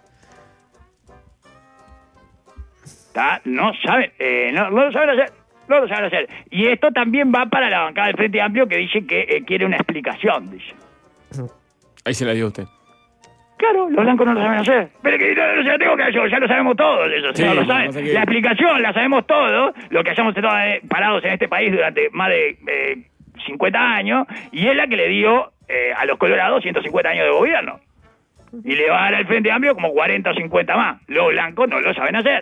¿Tá? No saben, eh, no, no lo saben hacer, no lo saben hacer. Y esto también va para la bancada del Frente Amplio, que dice que eh, quiere una explicación, dice. Ahí se la dio usted. Claro, los blancos no lo saben hacer. Pero que no, no se lo tengo que yo, ya lo sabemos todos eso. Sí, no lo saben. Que... La explicación la sabemos todos, lo que hayamos estado parados en este país durante más de eh, cincuenta años, y es la que le dio eh, a los colorados ciento cincuenta años de gobierno. Y le va a dar al Frente Amplio como cuarenta o cincuenta más. Los blancos no lo saben hacer.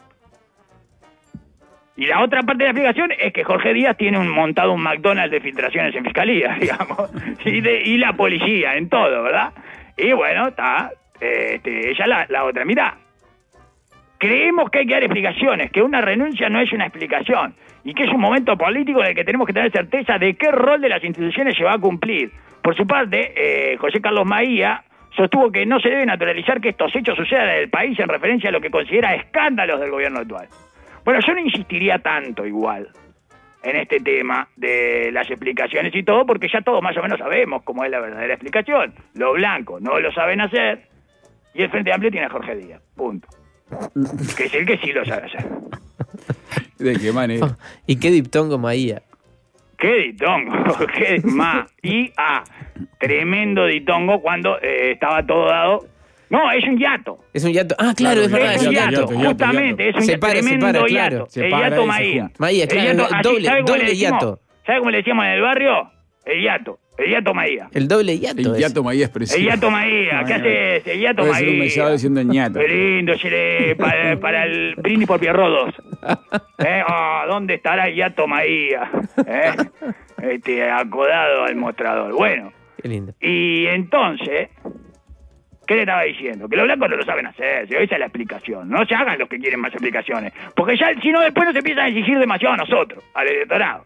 Y la otra parte de la explicación es que Jorge Díaz tiene un montado un McDonald's de filtraciones en fiscalía, digamos, y, de, y la policía, en todo, ¿verdad? Y bueno, está, este, ella la, la otra. Mirá, creemos que hay que dar explicaciones, que una renuncia no es una explicación, y que es un momento político en el que tenemos que tener certeza de qué rol de las instituciones se va a cumplir. Por su parte, eh, José Carlos Maía sostuvo que no se debe naturalizar que estos hechos sucedan en el país en referencia a lo que considera escándalos del gobierno actual. Bueno, yo no insistiría tanto igual en este tema de las explicaciones y todo, porque ya todos más o menos sabemos cómo es la verdadera explicación. Los blancos no lo saben hacer y el Frente Amplio tiene a Jorge Díaz, punto. Que es el que sí lo sabe hacer. ¿De qué manera? ¿Y qué diptongo Maía? ¿Qué ditongo? ¿Qué ma? Y a tremendo ditongo cuando eh, estaba todo dado. No, es un yato. Es un yato. Ah, claro, claro es verdad. Es un yato, yato, yato justamente. Yato. Es un se para, tremendo se para, yato. Claro. El yato Maía. Maía, claro. El yato, doble, así, doble yato. ¿Sabe cómo le decíamos en el barrio? El yato. El yato Maía. El doble yato. El yato Maía es precioso. El yato Maía. ¿Qué haces? El yato Maía. Un mesado diciendo ñato. Qué lindo, le, para, para el brindis por Pierrodos. ¿Eh? Oh, ¿dónde estará el yato Maía? ¿Eh? Este, acodado al mostrador. Bueno. Qué lindo. Y entonces... ¿Qué le estaba diciendo? Que los blancos no lo saben hacer, esa es la explicación. No se hagan los que quieren más explicaciones. Porque ya, si no, después nos empiezan a exigir demasiado a nosotros, al electorado.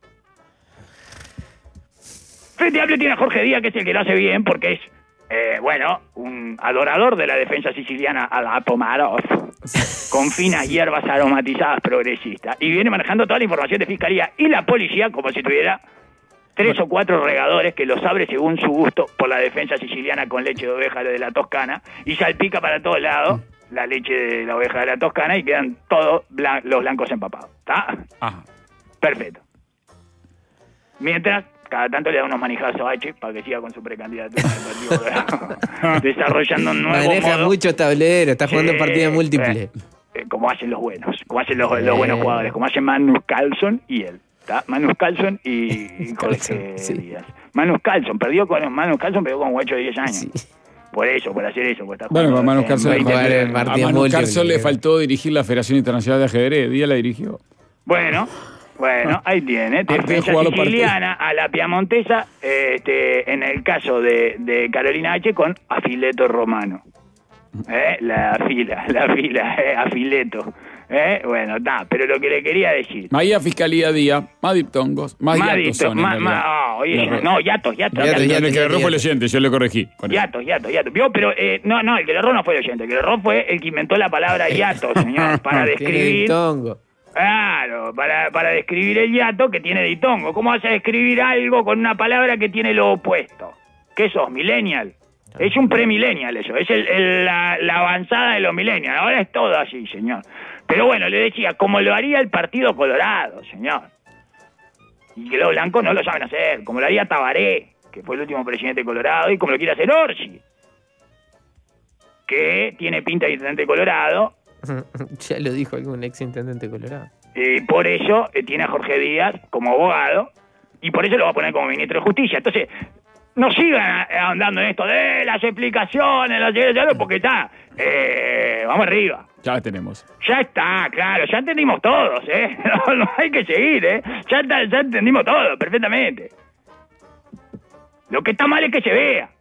Frente Amplio tiene a Jorge Díaz, que es el que lo hace bien, porque es, eh, bueno, un adorador de la defensa siciliana a la Pomarov, con finas hierbas aromatizadas progresistas. Y viene manejando toda la información de Fiscalía y la policía como si tuviera... tres o cuatro regadores que los abre según su gusto por la defensa siciliana con leche de oveja de la Toscana y salpica para todos lados la leche de la oveja de la Toscana y quedan todos blan- los blancos empapados. ¿Está? Ajá. Perfecto. Mientras, cada tanto le da unos manijazos a H para que siga con su precandidatura desarrollando un nuevo Maneja modo. muchos tableros, está jugando Sí, partidas múltiples. Eh, eh, como hacen los buenos, como hacen los, los buenos jugadores, como hacen Magnus Carlson y él. ¿Tá? Manus Carlson y, y Jorge sí. Díaz. Manus Carlson, perdió con Manus Carlson, perdió con un huecho de diez años. Sí. Por eso, por hacer eso. Por estar bueno, a Manus Carlson, veinte, le, a Manus Carlson le faltó dirigir la Federación Internacional de Ajedrez. Díaz la dirigió. Bueno, bueno, ahí tiene. Defensa siciliana a la piamontesa, este, en el caso de, de Carolina H. con Afileto Romano. ¿Eh? La fila, la fila, eh, Afileto. ¿Eh? Bueno, está, pero lo que le quería decir. Maía, Fiscalía, Día, más diptongos, más, más yatos son, más, más, oh, oye, no, no, yatos, yatos. yatos, yatos el que le erró fue el oyente, yo le corregí. Yatos, yatos, yatos. Vio, pero eh, no, no, el que le erró no fue el oyente, el que le erró fue el que inventó la palabra yato, señor, para describir... Claro, para, para describir el yato que tiene ditongo. ¿Cómo vas a describir algo con una palabra que tiene lo opuesto? ¿Qué sos, millennial? Es un premillennial eso, es el, el, la, la avanzada de los millennials. Ahora es todo así, señor. Pero bueno, le decía, como lo haría el Partido Colorado, señor. Y que los blancos no lo saben hacer. Como lo haría Tabaré, que fue el último presidente de Colorado, y como lo quiere hacer Orsi, que tiene pinta de intendente de Colorado. Ya lo dijo algún ex intendente de Colorado. Y por eso eh, tiene a Jorge Díaz como abogado, y por eso lo va a poner como ministro de Justicia. Entonces... no sigan andando en esto de las explicaciones, las porque está, eh, vamos arriba. Ya la tenemos. Ya está, claro, ya entendimos todos, ¿eh? No, no hay que seguir, ¿eh? Ya, está, ya entendimos todo, perfectamente. Lo que está mal es que se vea.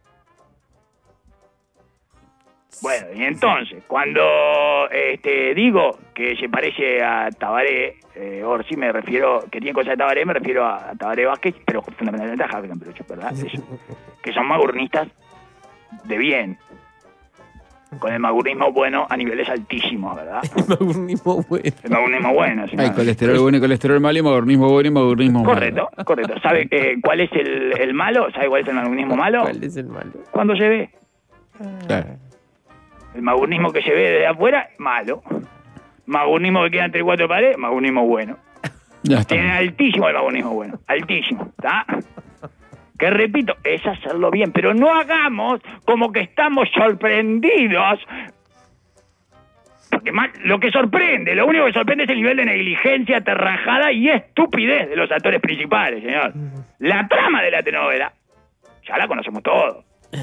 Bueno, y entonces, cuando este, digo que se parece a Tabaré, eh, Orsi, me refiero, que tiene cosas de Tabaré, me refiero a, a Tabaré Vázquez, pero fundamentalmente a Javier Camperocho, ¿verdad? Eso, que son más urnistas de bien. con el magurismo bueno a niveles altísimos, ¿verdad? El magurismo bueno. El magurismo bueno, sí. Hay colesterol bueno y colesterol malo, y magurismo bueno y magurismo malo. Correcto, correcto. ¿Sabe eh, cuál es el, el malo? ¿Sabe cuál es el magurismo malo? ¿Cuál es el malo? Cuando se ve. Claro. El magurismo que se ve desde afuera, malo. Magurismo que queda entre cuatro paredes, magurismo bueno. Ya está. Tiene altísimo el magurismo bueno, altísimo, ¿está? Que repito, es hacerlo bien, pero no hagamos como que estamos sorprendidos. Porque más, lo que sorprende, lo único que sorprende es el nivel de negligencia, terrajada y estupidez de los actores principales, señor. La trama de la telenovela, ya la conocemos todos.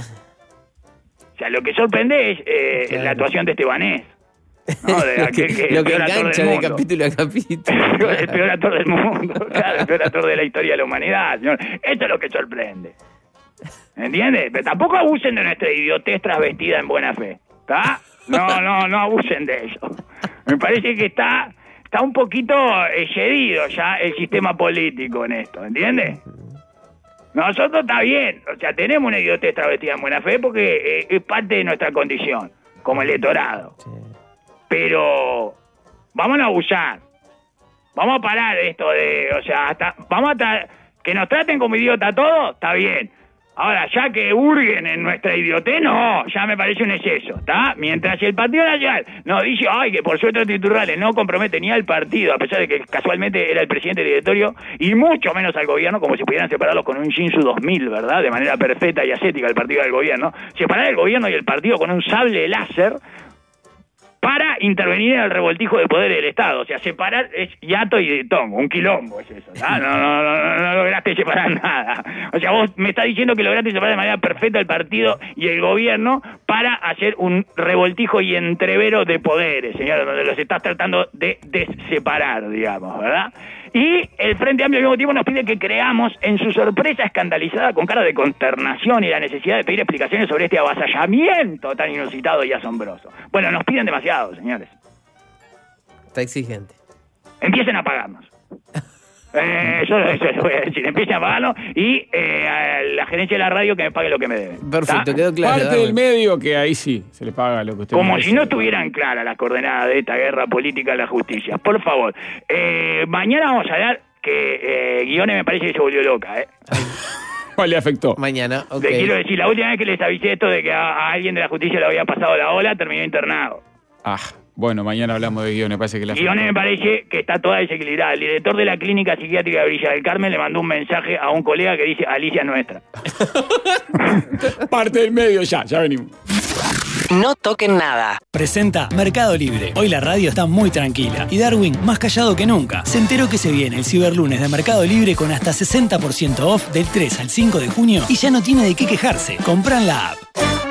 O sea, lo que sorprende es eh, claro. la actuación de Estebanés. ¿No? De lo que, que, lo que engancha de capítulo a capítulo. El peor actor del mundo, claro, el peor actor de la historia de la humanidad, señor. Esto es lo que sorprende. ¿Entiendes? Pero tampoco abusen de nuestra idiotez trasvestida en buena fe. ¿Está? No, no, no abusen de eso. Me parece que está, está un poquito excedido ya el sistema político en esto, ¿entiendes? Nosotros está bien, o sea, tenemos una idiotez travestida en buena fe porque eh, es parte de nuestra condición, como electorado. Sí. Pero vamos a abusar. Vamos a parar esto de, o sea, hasta vamos a tra- que nos traten como idiota todos, está bien. Ahora, ya que hurguen en nuestra idiotez, no, ya me parece un exceso, ¿está? Mientras el Partido Nacional nos dice, ay, que por suerte titulares no compromete ni al partido, a pesar de que casualmente era el presidente del directorio, y mucho menos al gobierno, como si pudieran separarlos con un Shinsu dos mil, ¿verdad? De manera perfecta y ascética el partido del gobierno. Separar el gobierno y el partido con un sable láser para intervenir en el revoltijo de poder del Estado. O sea, separar es hiato y de tongo, un quilombo es eso. ¿Ah? No, no, no, no, no lograste separar nada. O sea, vos me estás diciendo que lograste separar de manera perfecta el partido y el gobierno para hacer un revoltijo y entrevero de poderes, señor, donde los estás tratando de deseparar, digamos, ¿verdad? Y el Frente Amplio al mismo tiempo nos pide que creamos, en su sorpresa escandalizada, con cara de consternación y la necesidad de pedir explicaciones sobre este avasallamiento tan inusitado y asombroso. Bueno, nos piden demasiado, señores. Está exigente. Empiecen a pagarnos. Eh, yo eso les voy a decir, empiecen a pagarnos y eh, a la gerencia de la radio que me pague lo que me deben. Perfecto, ¿tá? quedó claro. Parte del medio que ahí sí se le paga lo que usted Como merece. si no estuvieran claras las coordenadas de esta guerra política de la justicia. Por favor, eh, mañana vamos a hablar que eh, Guione me parece que se volvió loca, ¿eh? ¿Cuál le afectó? Mañana, ok. Le quiero decir, la última vez que les avisé esto de que a, a alguien de la justicia le había pasado la ola, terminó internado. Ah, bueno, mañana hablamos de Guione, parece que la Guione me parece que está toda desequilibrada. El director de la clínica psiquiátrica de Villa del Carmen le mandó un mensaje a un colega que dice, Alicia es nuestra. Parte del medio ya, ya venimos. No toquen nada. Presenta Mercado Libre. Hoy la radio está muy tranquila y Darwin más callado que nunca. Se enteró que se viene el Ciberlunes de Mercado Libre con hasta sesenta por ciento off del tres al cinco de junio y ya no tiene de qué quejarse. Compran la app.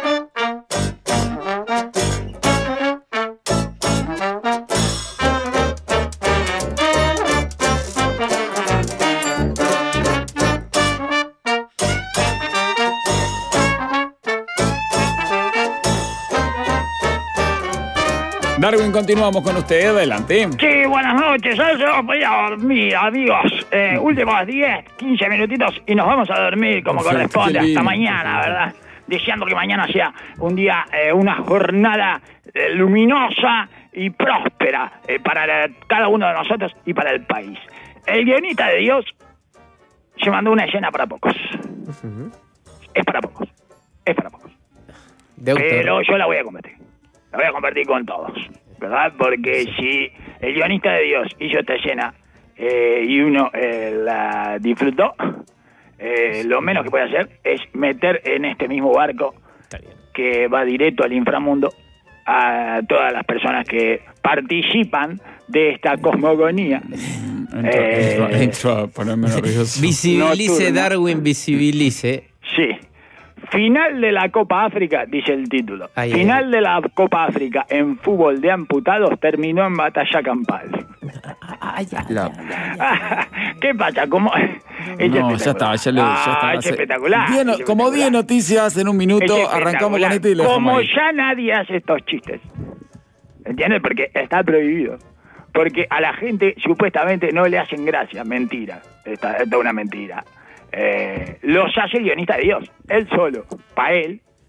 Darwin, continuamos con usted, adelante. Sí, buenas noches, yo voy a dormir, amigos. Eh, últimos diez, quince minutitos y nos vamos a dormir como Perfecto, corresponde qué lindo, hasta mañana, ¿verdad? Deseando que mañana sea un día, eh, una jornada eh, luminosa y próspera eh, para la, cada uno de nosotros y para el país. El guionista de Dios se mandó una escena para pocos. Uh-huh. Es para pocos, es para pocos. Pero yo la voy a compartir. La voy a compartir con todos, ¿verdad? Porque si el guionista de Dios hizo esta escena eh, y uno eh, la disfrutó, eh, lo menos que puede hacer es meter en este mismo barco que va directo al inframundo a todas las personas que participan de esta cosmogonía. Entro, eh, entro, entro a ponerme nervioso. Visibilice, no, Darwin, visibilice. Sí. Final de la Copa África, dice el título. Ay, Final ay. de la Copa África en fútbol de amputados terminó en batalla campal. Ay, ay, ay, ay. ¿Qué pasa? ¿Cómo? Es no, ya está, ya, lo, ya está. Ah, es espectacular. Bien, es como diez noticias en un minuto, arrancamos con esto y le Como ahí. ya nadie hace estos chistes. ¿Entiendes? Porque está prohibido. Porque a la gente supuestamente no le hacen gracia. Mentira. Esta, esta es una mentira. Eh, los hace el guionista de Dios, él solo, para él,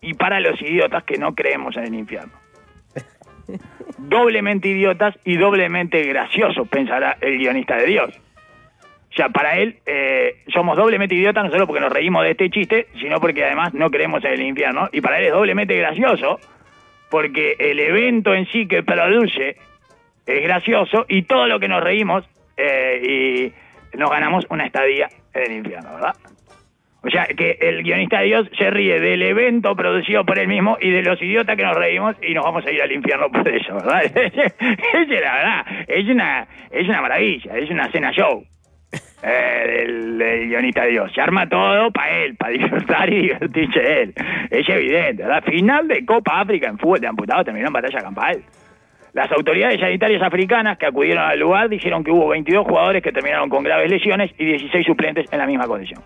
y para los idiotas que no creemos en el infierno. Doblemente idiotas y doblemente graciosos, pensará el guionista de Dios. O sea, para él eh, somos doblemente idiotas, no solo porque nos reímos de este chiste, sino porque además no creemos en el infierno. Y para él es doblemente gracioso, porque el evento en sí que produce es gracioso y todo lo que nos reímos eh, y nos ganamos una estadía en el infierno, ¿verdad? O sea, que el guionista de Dios se ríe del evento producido por él mismo y de los idiotas que nos reímos y nos vamos a ir al infierno por eso, ¿verdad? Esa es la verdad, es una, es una maravilla, es una cena show eh, del, del guionista de Dios. Se arma todo para él, para disfrutar y divertirse él. Es evidente, ¿verdad? Final de Copa África en fútbol de amputados terminó en batalla campal. Las autoridades sanitarias africanas que acudieron al lugar dijeron que hubo veintidós jugadores que terminaron con graves lesiones y dieciséis suplentes en la misma condición.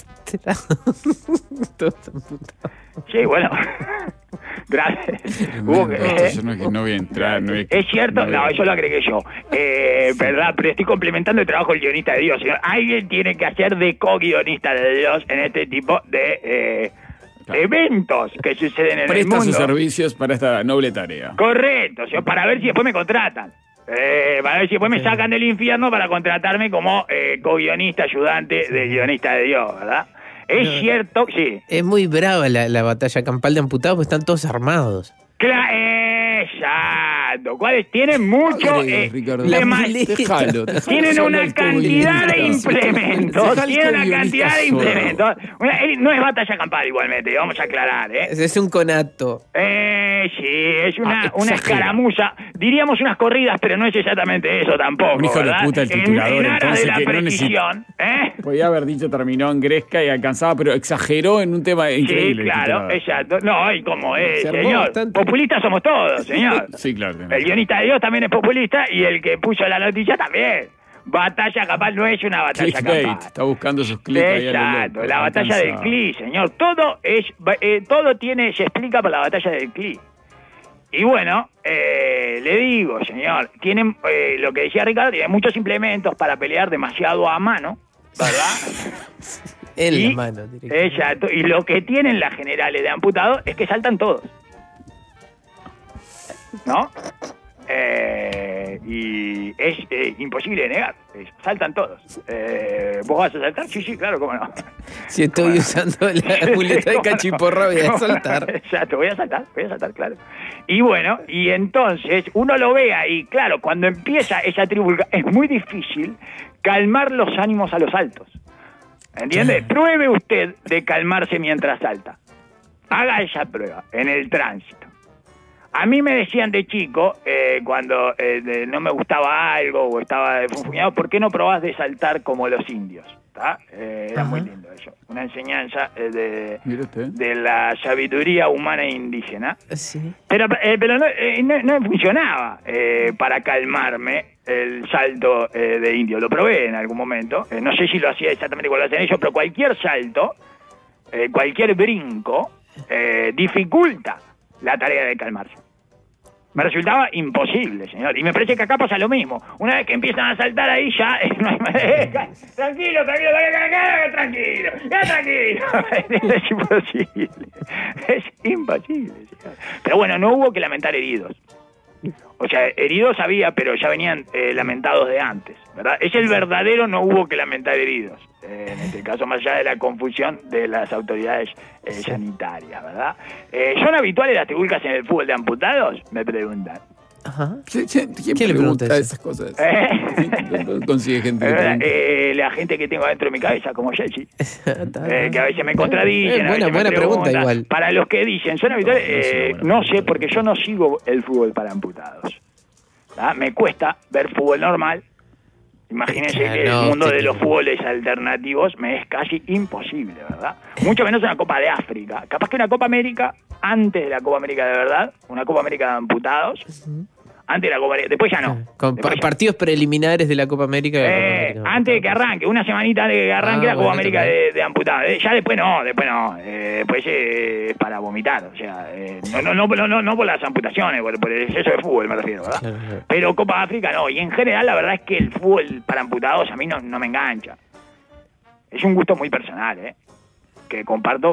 Sí, bueno. Gracias. Hubo que, eh, yo no, no voy a entrar. No voy a, es cierto, no, no eso lo agregué yo. Eh, verdad, pero estoy complementando el trabajo del guionista de Dios. Señor. Alguien tiene que hacer de co-guionista de Dios en este tipo de... Eh, Claro. Eventos que suceden en Presta el mundo. Presta sus servicios para esta noble tarea. Correcto, o sea, para ver si después me contratan. Eh, para ver si después me sacan del infierno para contratarme como eh, co-guionista, ayudante del guionista de Dios, ¿verdad? Es no, cierto, sí. Es muy brava la, la batalla campal de amputados porque están todos armados. Claro, exacto. ¿Cuáles? Tienen mucho... Eh, Ricardo, de dejalo, dejalo tienen una cantidad de implementos. Tienen una cantidad de implementos. Una, no es batalla campal igualmente, vamos a aclarar, ¿eh? Es un conato. Eh, sí, es una, ah, una escaramuza. Diríamos unas corridas, pero no es exactamente eso tampoco, un hijo ¿verdad? de puta el titulador, en, en aras de la que precisión, no ¿eh? Podía haber dicho terminó en Gresca y alcanzaba, pero exageró en un tema increíble. Sí, claro, exacto. No, y como es, señor. Bastante. Populistas somos todos, señor. Sí, claro. El guionista de Dios también es populista y el que puso la noticia también. Batalla campal no es una batalla Clickbait. campal. Está buscando sus clics. Exacto, ahí la batalla del CLI, señor. Todo es, eh, todo tiene, se explica por la batalla del CLI. Y bueno, eh, le digo, señor, tienen, eh, lo que decía Ricardo, tienen muchos implementos para pelear demasiado a mano, ¿verdad? En y, la mano, exacto. Y lo que tienen las generales de amputados es que saltan todos. ¿No? Eh, y es eh, imposible de negar. Es, saltan todos. Eh, ¿Vos vas a saltar? Sí, sí, claro, cómo no. Si estoy usando la muleta de cachiporra, voy a saltar. Exacto, voy a saltar, voy a saltar, claro. Y bueno, y entonces uno lo ve ahí, claro, cuando empieza esa trifulca, es muy difícil calmar los ánimos a los altos. ¿Entiende? Pruebe usted de calmarse mientras salta. Haga esa prueba en el tránsito. A mí me decían de chico, eh, cuando eh, de, no me gustaba algo o estaba defunfuñado, ¿por qué no probás de saltar como los indios? Eh, era Ajá. muy lindo eso. Una enseñanza eh, de, de la sabiduría humana e indígena. Sí. Pero, eh, pero no, eh, no, no funcionaba eh, para calmarme el salto eh, de indio. Lo probé en algún momento. Eh, no sé si lo hacía exactamente igual lo hacen ellos, pero cualquier salto, eh, cualquier brinco, eh, dificulta la tarea de calmarse. Me resultaba imposible, señor. Y me parece que acá pasa lo mismo. Una vez que empiezan a saltar ahí ya... Eh, no hay... tranquilo, tranquilo, tranquilo, tranquilo, tranquilo. Es imposible. Es imposible, señor. Pero bueno, no hubo que lamentar heridos. O sea, heridos había, pero ya venían eh, lamentados de antes, ¿verdad? Es el verdadero no hubo que lamentar heridos. Eh, en este caso, más allá de la confusión de las autoridades eh, sanitarias, ¿verdad? Eh, ¿Son habituales las trifulcas en el fútbol de amputados? Me preguntan. Ajá. ¿Quién, quién, quién ¿Quién pregunta, pregunta esas cosas? ¿Eh? ¿Dónde consigue gente que pregunta? Eh, la gente que tengo adentro de mi cabeza, como Jessy. eh, que a veces me contradicen. Eh, buena buena pregunta igual. Para los que dicen, ¿son habituales? Eh, no sé, porque yo no sigo el fútbol para amputados. ¿Ah? Me cuesta ver fútbol normal. Imagínense claro, que el mundo de los fútboles alternativos me es casi imposible, ¿verdad? Mucho menos una Copa de África. Capaz que una Copa América, antes de la Copa América de verdad, una Copa América de amputados, uh-huh. antes de la Copa América, después ya no. Con después partidos ya. preliminares de la Copa América. De la Copa eh, América antes de que arranque, una semanita antes de que arranque ah, la Copa bueno, América de, de amputados. Eh, ya después no, después no. Eh, después eh, es para vomitar, o sea, eh, no, no, no, no, no, no por las amputaciones, por, por el exceso de fútbol me refiero, ¿verdad? Claro, claro. Pero Copa África no, y en general la verdad es que el fútbol para amputados a mí no, no me engancha. Es un gusto muy personal, ¿eh? Que comparto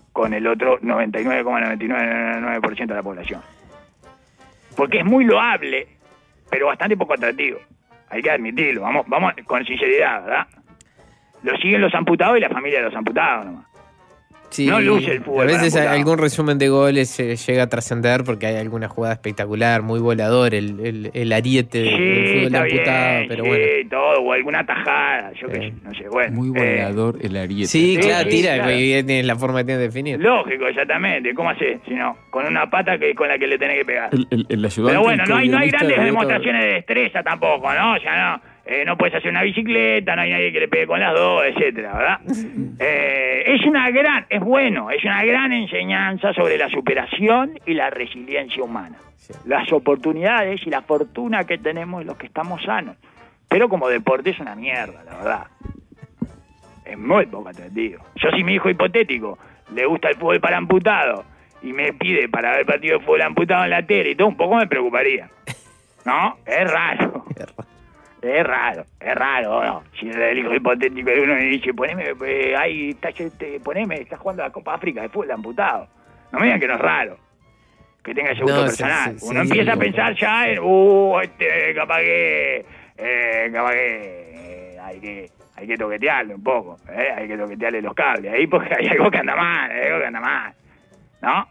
con el otro noventa y nueve coma noventa y nueve por ciento de la población. Porque es muy loable, pero bastante poco atractivo. Hay que admitirlo, vamos, vamos con sinceridad, ¿verdad? Lo siguen los amputados y la familia de los amputados nomás. Sí, no luce el fútbol. A veces algún resumen de goles eh, llega a trascender porque hay alguna jugada espectacular, muy volador, el, el, el ariete sí, del fútbol amputado, bien, pero sí, bueno. todo, o alguna tajada, yo qué sé, no sé, bueno. Muy volador eh, el ariete. Sí, sí claro, sí, tira, claro. y tiene la forma que tiene de definir. Lógico, exactamente. ¿Cómo haces? Si no, con una pata que con la que le tenés que pegar. El, el, el ayudante. Pero bueno, no hay, no hay grandes de demostraciones de destreza tampoco, ¿no? O sea, no, eh, no puedes hacer una bicicleta, no hay nadie que le pegue con las dos, etcétera, ¿verdad? Eh, es una gran, es bueno, es una gran enseñanza sobre la superación y la resiliencia humana. Sí. Las oportunidades y la fortuna que tenemos los que estamos sanos. Pero como deporte es una mierda, la verdad. Es muy poco atractivo. Yo, si mi hijo hipotético le gusta el fútbol para amputado y me pide para ver partido de fútbol amputado en la tele y todo, un poco me preocuparía. ¿No? Es raro. Es raro, es raro, ¿no? Si el hijo hipotético de uno me dice, poneme, eh, ahí, está, te, poneme, estás jugando la Copa África de fútbol amputado. No me digan que no es raro. Que tenga ese gusto no, personal. Sí, sí, uno sí, empieza sí, a pensar sí. ya en, uh, este, capaz que, eh, capaz que, eh, hay que... Hay que toquetearle un poco, ¿eh? Hay que toquetearle los cables ahí porque hay algo que anda mal, hay algo que anda mal, ¿no?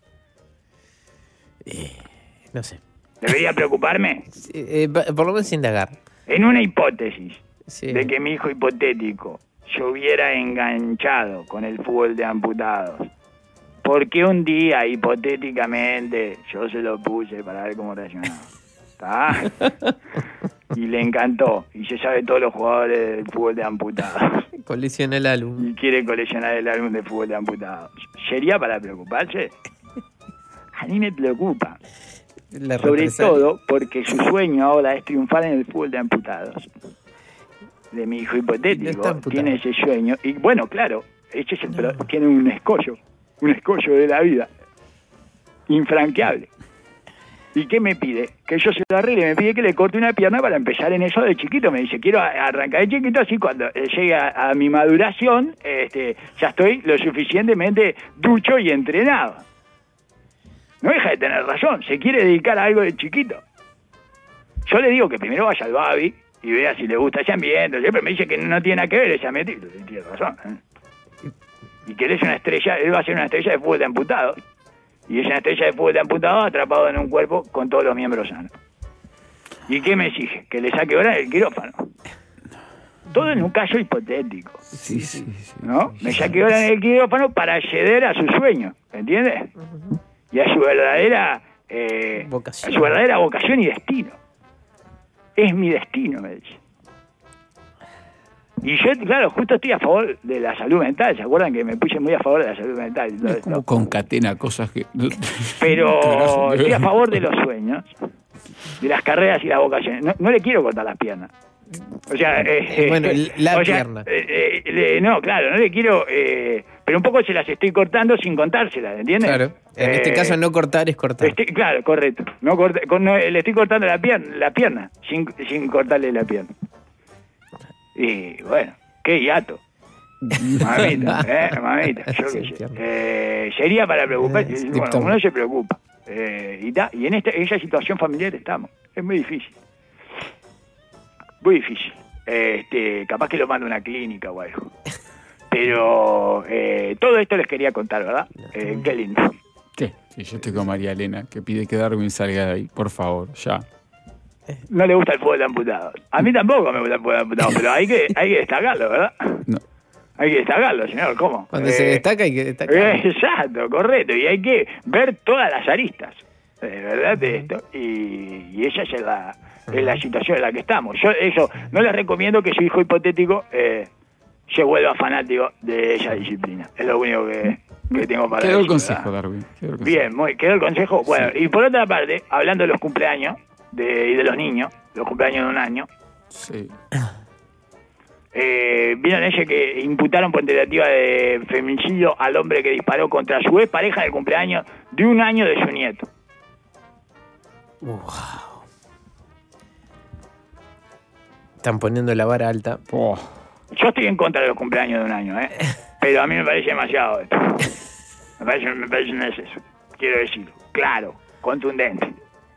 Eh, no sé. ¿Debería preocuparme? Sí, eh, por lo menos indagar. En una hipótesis sí. de que mi hijo hipotético se hubiera enganchado con el fútbol de amputados, ¿por qué un día, hipotéticamente, yo se lo puse para ver cómo reaccionaba? ¿Está? Y le encantó. Y se sabe todos los jugadores del fútbol de amputados. Colecciona el álbum. Y quiere coleccionar el álbum de fútbol de amputados. ¿Sería para preocuparse? A mí me preocupa. La Sobre todo porque su sueño ahora es triunfar en el fútbol de amputados. De mi hijo hipotético. No tiene ese sueño. Y bueno, claro, ese es el no. pro- tiene un escollo. Un escollo de la vida. Infranqueable. ¿Y qué me pide? Que yo se lo arregle, me pide que le corte una pierna para empezar en eso de chiquito. Me dice, quiero arrancar de chiquito, así cuando llegue a, a mi maduración, este, ya estoy lo suficientemente ducho y entrenado. No deja de tener razón, se quiere dedicar a algo de chiquito. Yo le digo que primero vaya al Babi y vea si le gusta ese ambiente. Siempre me dice que no tiene nada que ver ese ambiente, y tiene razón. ¿eh? Y que él es una estrella, él va a ser una estrella de fútbol de amputados. Y es una estrella de fútbol de amputado atrapado en un cuerpo con todos los miembros sanos. ¿Y qué me exige? Que le saque ahora el quirófano. Todo en un caso hipotético. Sí, sí, sí. ¿No? Me saque ahora en el quirófano para acceder a su sueño. ¿Entiendes? Uh-huh. Y a su verdadera eh, vocación. A su verdadera vocación y destino. Es mi destino, me dice. Y yo, claro, justo estoy a favor de la salud mental. ¿Se acuerdan que me puse muy a favor de la salud mental? Es como concatena cosas que... Pero estoy a favor de los sueños, de las carreras y las vocaciones. No, no le quiero cortar las piernas. O sea... Eh, bueno, la o sea, pierna. Eh, eh, le, no, claro, no le quiero... Eh, pero un poco se las estoy cortando sin contárselas, ¿entiendes? Claro. En eh, este caso no cortar es cortar. Estoy, claro, correcto. No corta, con, no, le estoy cortando la pierna, la pierna sin, sin cortarle la pierna. Y bueno, qué hiato. Mamita, eh, mamita. Yo sí, qué sé. Eh, sería para preocuparse. Eh, bueno, uno se preocupa. Eh, y, ta, y en esta, esa situación familiar estamos. Es muy difícil. Muy difícil. Eh, este, capaz que lo mando a una clínica o algo. Pero eh, todo esto les quería contar, ¿verdad? Eh, qué lindo. ¿Qué? Sí, yo estoy con María Elena, que pide que Darwin salga de ahí. Por favor, ya. No le gusta el fútbol de amputados. A mí tampoco me gusta el fútbol de amputados, pero hay que, hay que destacarlo, ¿verdad? No. Hay que destacarlo, señor, ¿cómo? Cuando eh, se destaca hay que destacar. Eh, exacto, correcto. Y hay que ver todas las aristas, de verdad, de esto. Y, y esa es la, es la situación en la que estamos. Yo eso no les recomiendo que su hijo hipotético eh, se vuelva fanático de esa disciplina. Es lo único que, que tengo para quedó decir. El consejo, Darwin. Quedó el consejo. Bien, muy, quedó el consejo. Bueno, sí. Y por otra parte, hablando de los cumpleaños, De, y de los niños, los cumpleaños de un año. Sí. Eh, ¿Vieron ese que imputaron por tentativa de feminicidio al hombre que disparó contra su ex pareja de cumpleaños de un año de su nieto? Wow. Están poniendo la vara alta. Oh. Yo estoy en contra de los cumpleaños de un año, ¿eh? Pero a mí me parece demasiado esto. Me parece, me parece un exceso, quiero decirlo. Claro, contundente.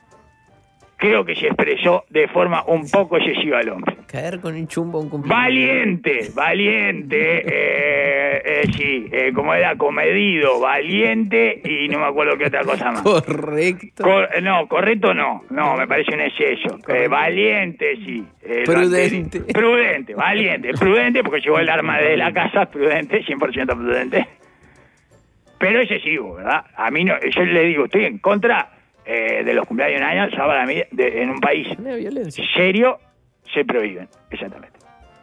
Creo que se expresó de forma un poco excesiva al hombre. Caer con un chumbo a un cumpleaños. Valiente, valiente, eh, eh, sí, eh, como era comedido, valiente y no me acuerdo qué otra cosa más. Correcto. Cor- no, correcto no, no, me parece un exceso. Eh, valiente, sí. Eh, Prudente. Valiente, prudente, valiente, prudente porque llevó el arma de la casa, prudente, cien por ciento prudente. Pero excesivo, ¿verdad? A mí no, yo le digo, estoy en contra eh, de los cumpleaños en años, ya para mí, de, en un país serio, se prohíben, exactamente.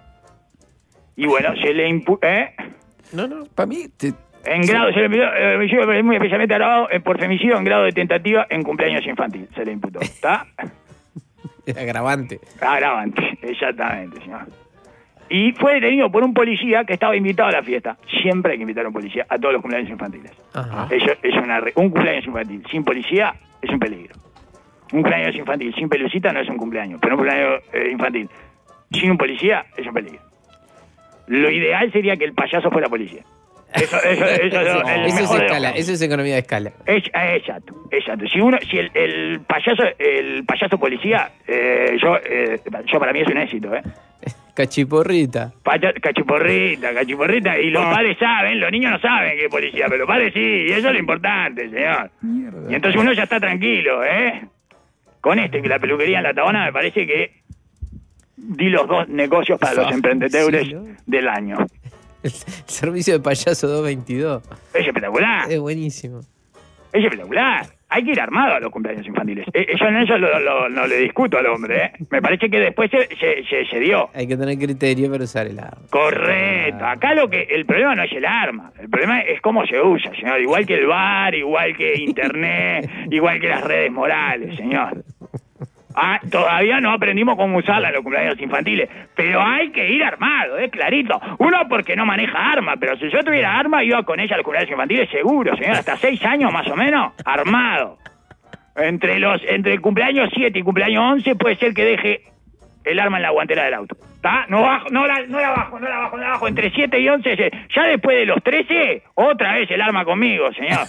Y bueno, se le impu... ¿eh? No, no, para mí... Te... En grado, se le imputó, eh, muy especialmente agravado eh, por femicidio en grado de tentativa en cumpleaños infantil, se le imputó, ¿está? Agravante. Agravante, exactamente, señor. Y fue detenido por un policía que estaba invitado a la fiesta. Siempre hay que invitar a un policía a todos los cumpleaños infantiles. Ajá. Eso es una re... Un cumpleaños infantil sin policía es un peligro. Un cumpleaños infantil sin pelucita no es un cumpleaños, pero un cumpleaños eh, infantil sin un policía es un peligro. Lo ideal sería que el payaso fuera policía. Eso, eso, eso, eso, no, el eso es mejor de escala, los... eso es economía de escala. Es, eh, exacto, exacto. Si uno, si el, el payaso, el payaso policía, eh, yo, eh, yo para mí es un éxito, ¿eh? Cachiporrita. Paya, cachiporrita, cachiporrita. Y los padres saben, los niños no saben que es policía, pero los padres sí, y eso es lo importante, señor. Mierda. Y entonces uno ya está tranquilo, ¿eh? Con este, que la peluquería en La Tabana me parece que di los dos negocios para los emprendedores sí, ¿no? del año. El servicio de payaso doscientos veintidós. Es espectacular. Es buenísimo. Es espectacular. Hay que ir armado a los cumpleaños infantiles. Eh, yo en eso lo, lo, no le discuto al hombre, ¿eh? Me parece que después se, se, se, se dio. Hay que tener criterio para usar el arma. Correcto. Acá lo que el problema no es el arma. El problema es cómo se usa, señor. Igual que el bar, igual que internet, igual que las redes morales, señor. Ah, todavía no aprendimos cómo usarla en los cumpleaños infantiles, pero hay que ir armado, es clarito. Uno porque no maneja arma, pero si yo tuviera arma iba con ella a los cumpleaños infantiles seguro, señor, hasta seis años más o menos, armado. Entre los entre el cumpleaños siete y cumpleaños once puede ser que deje el arma en la guantera del auto. ¿Está? No bajo, no la, no la bajo, no la bajo, no la bajo. Entre siete y once, ya después de los trece, otra vez el arma conmigo, señor.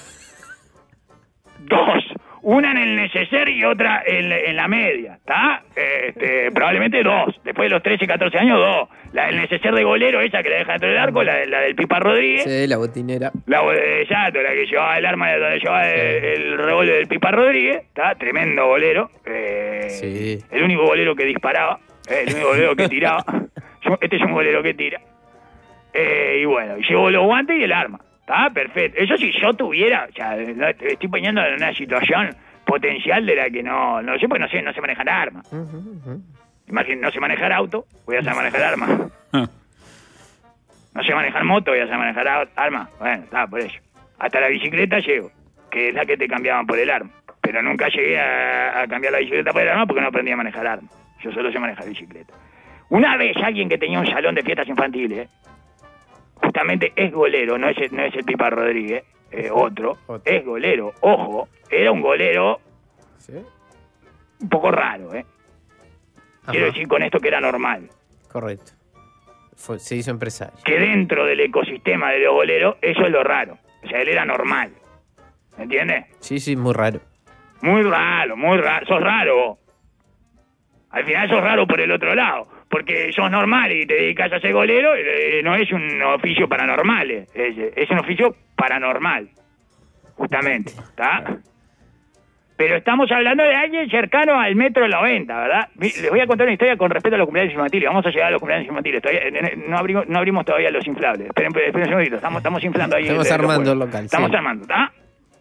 Dos. Una en el neceser y otra en, en la media, ¿está? Este, probablemente dos. Después de los trece, catorce años, dos. La del neceser de golero, esa que la deja dentro del arco, la, la del Pipa Rodríguez. Sí, la botinera. La exacto, la que llevaba el arma, donde llevaba sí. el, el revólver del Pipa Rodríguez, ¿está? Tremendo bolero. Eh, sí. El único bolero que disparaba, eh, el único bolero que tiraba. Este es un bolero que tira. Eh, y bueno, llevo los guantes y el arma. Ah, perfecto. Eso si yo tuviera, o sea, estoy poniendo en una situación potencial de la que no, no sé, pues no sé, no sé manejar armas. Uh -huh, uh-huh. Imagínate, no sé manejar auto, voy a saber manejar armas. No sé manejar moto, voy a saber manejar armas. Bueno, está, por eso. Hasta la bicicleta llego, que es la que te cambiaban por el arma. Pero nunca llegué a, a cambiar la bicicleta por el arma porque no aprendí a manejar armas. Yo solo sé manejar bicicleta. Una vez alguien que tenía un salón de fiestas infantiles, justamente es golero, no es el, no es el Pipa Rodríguez, eh, otro, otro, es golero, ojo, era un golero ¿sí? un poco raro, ¿eh? Ajá. Quiero decir con esto que era normal. Correcto. Fue, se hizo empresario. Que dentro del ecosistema de los goleros, eso es lo raro. O sea, él era normal. ¿Me entiendes? Sí, sí, muy raro. Muy raro, muy raro. Sos raro vos. Al final sos raro por el otro lado. Porque sos normal y te dedicas a ser golero, eh, no es un oficio paranormal, es, es un oficio paranormal, justamente, ¿está? Pero estamos hablando de alguien cercano al metro noventa, ¿verdad? Les voy a contar una historia con respecto a los cumpleaños infantiles. Vamos a llegar a los cumpleaños infantiles. Todavía, no, abrimos, no abrimos todavía los inflables. Esperen, esperen un segundito, estamos, estamos inflando ahí. Estamos el, armando el local. Estamos sí. armando, ¿está?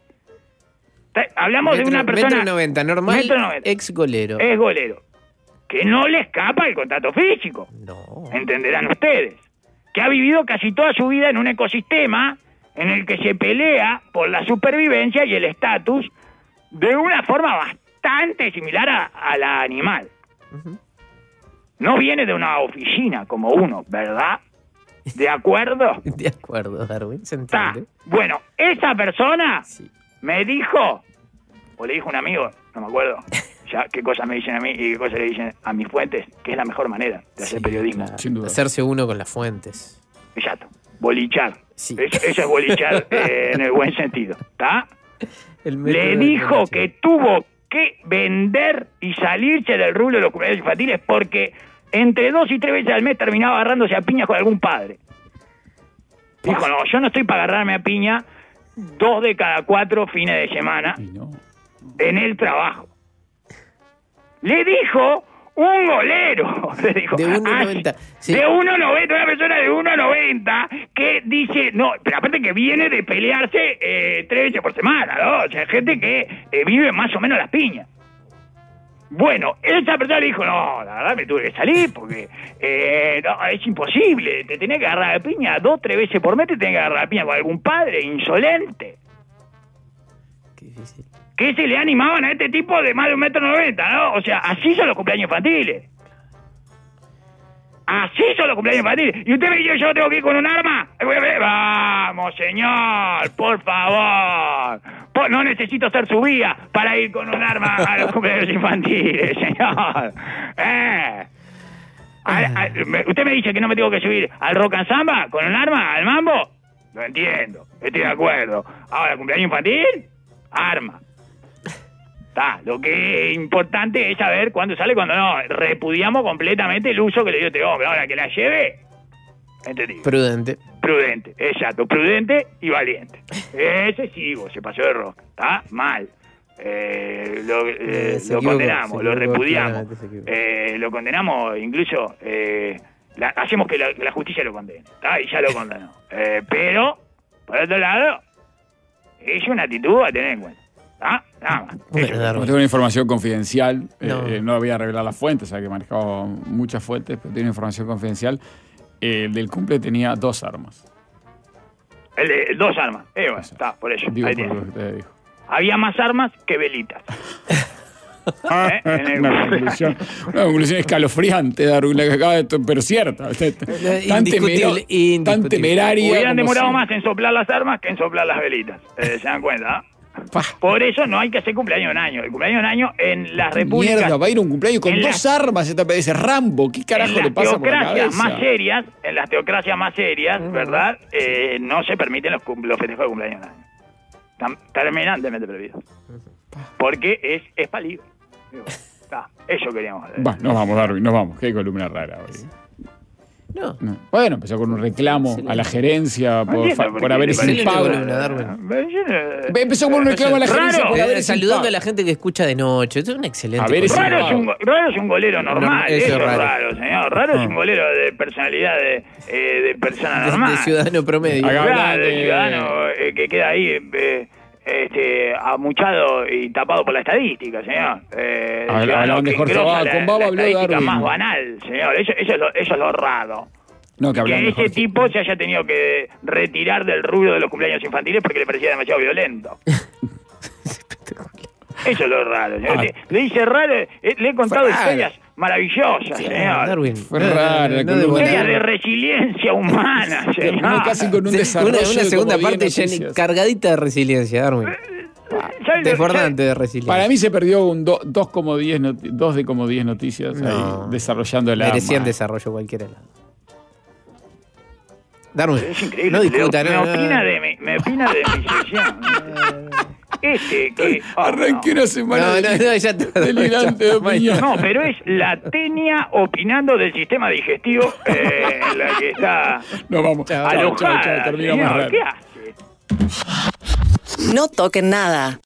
Hablamos metro, de una persona... Metro noventa, normal, metro noventa, ex golero. Es golero. Que no le escapa el contacto físico. No. Entenderán ustedes. Que ha vivido casi toda su vida en un ecosistema en el que se pelea por la supervivencia y el estatus de una forma bastante similar a, a la animal. Uh-huh. No viene de una oficina como uno, ¿verdad? ¿De acuerdo? De acuerdo, Darwin, se entiende. Está. Bueno, esa persona sí. me dijo, o le dijo un amigo, no me acuerdo, ya qué cosas me dicen a mí y qué cosas le dicen a mis fuentes, que es la mejor manera de hacer sí, periodismo. Claro. Sin duda. Hacerse uno con las fuentes. Exacto. bolichar. Sí. Eso, eso es bolichar eh, en el buen sentido, ¿está? Le dijo que tuvo que vender y salirse del rubro de los cumpleaños infantiles porque entre dos y tres veces al mes terminaba agarrándose a piñas con algún padre. Dijo, no, yo no estoy para agarrarme a piña dos de cada cuatro fines de semana no. en el trabajo. Le dijo un golero, le dijo, de uno noventa. Sí. De uno noventa, una persona de uno noventa que dice, no, pero aparte que viene de pelearse eh, tres veces por semana, ¿no? O sea, gente que eh, vive más o menos las piñas. Bueno, esa persona le dijo, no, la verdad me tuve que salir porque eh, no, es imposible, te tenés que agarrar la piña dos, tres veces por mes, te tenés que agarrar la piña con algún padre insolente. Qué difícil. Que se le animaban a este tipo de más de un metro noventa, ¿no? O sea, así son los cumpleaños infantiles. Así son los cumpleaños infantiles. Y usted me dice, yo tengo que ir con un arma. Vamos, señor, por favor. Por, no necesito ser su guía para ir con un arma a los cumpleaños infantiles, señor. Eh. A, a, me, usted me dice que no me tengo que subir al rock and samba con un arma, al mambo. Lo entiendo, estoy de acuerdo. Ahora, cumpleaños infantil, arma. Está, lo que es importante es saber cuándo sale y cuándo no. Repudiamos completamente el uso que le dio este hombre. Ahora, que la lleve, entendido. Prudente. Prudente, exacto. Prudente y valiente. Ese sí, vos, se pasó de rosca. Está mal. Eh, lo eh, lo condenamos, lo repudiamos. Eh, lo condenamos, incluso eh, la, hacemos que la, que la justicia lo condene. ¿Tá? Y ya lo condenó. Eh, pero, por otro lado, es una actitud a tener en cuenta. ¿Ah? Nada más. Bueno, tengo una información confidencial, no. Eh, no voy a revelar las fuentes, o sea que manejaba muchas fuentes, pero tiene una información confidencial. Eh, el del cumple tenía dos armas. El de dos armas, eh, bueno, está, por eso. Digo, ahí por tiene. lo que usted dijo. Había más armas que velitas. ¿Eh? En el... una, conclusión, una conclusión escalofriante, Darwin, la que acaba de, pero cierta. Tan, temero, tan temeraria. Hubieran demorado si... más en soplar las armas que en soplar las velitas. Eh, ¿Se dan cuenta? Por eso no hay que hacer cumpleaños de un año. El cumpleaños de un año en las repúblicas... Mierda, va a ir un cumpleaños con dos la, armas. Esta ese Rambo, ¿qué carajo le pasa por la cabeza? En las teocracias más serias, en las teocracias más serias, uh-huh. ¿verdad? Eh, no se permiten los, los festejos de cumpleaños de un año. Están terminantemente prohibidos. Porque es, es palido. Está, eso queríamos hacer. Bueno, nos vamos, Darwin, nos vamos. Qué columna rara hoy. No. no. Bueno, empezó con un reclamo sí, a la gerencia por, fa, por haber ese pago. Empezó con un reclamo a la gerencia raro, por haber saludando a la gente que escucha de noche. Esto es una excelente. Ver raro, es un, raro es un golero normal. No, eso, eso es raro. raro, señor. Raro no. es un golero de personalidad de, eh, de persona normal. De, de ciudadano promedio. Claro, de ciudadano eh, que queda ahí eh, este, amuchado y tapado por la estadística, señor. Eh, Hablaban de Jorge Abad, con Baba habló de Darwin. Más banal, señor. Eso, eso, es, lo, eso es lo raro. No, que, que ese tipo se haya tenido que retirar del rubro de los cumpleaños infantiles porque le parecía demasiado violento. Eso es lo raro. Ah. Le, le dice raro, eh, le he contado historias maravillosas, sí, señor. Darwin. Fue raro. No, no historias de resiliencia humana, señor. No, casi con un desarrollo. Una, una segunda parte ya cargadita de resiliencia, Darwin. Desbordante de resiliencia. Para mí se perdió un do, dos, como diez noti- dos de como diez noticias no. ahí desarrollando la merecían desarrollo cualquiera. Darwin, es increíble. No discuta, me, no, me opina de mi, me opina de mi sección. Este que oh, arranqué no. una semana no, no, no, ya te, delirante de opinión. No, pero es la tenia opinando del sistema digestivo eh, en la que está no, vamos. alojada. Chao, chao, chao, terminamos señor, ¿qué hace? No toquen nada.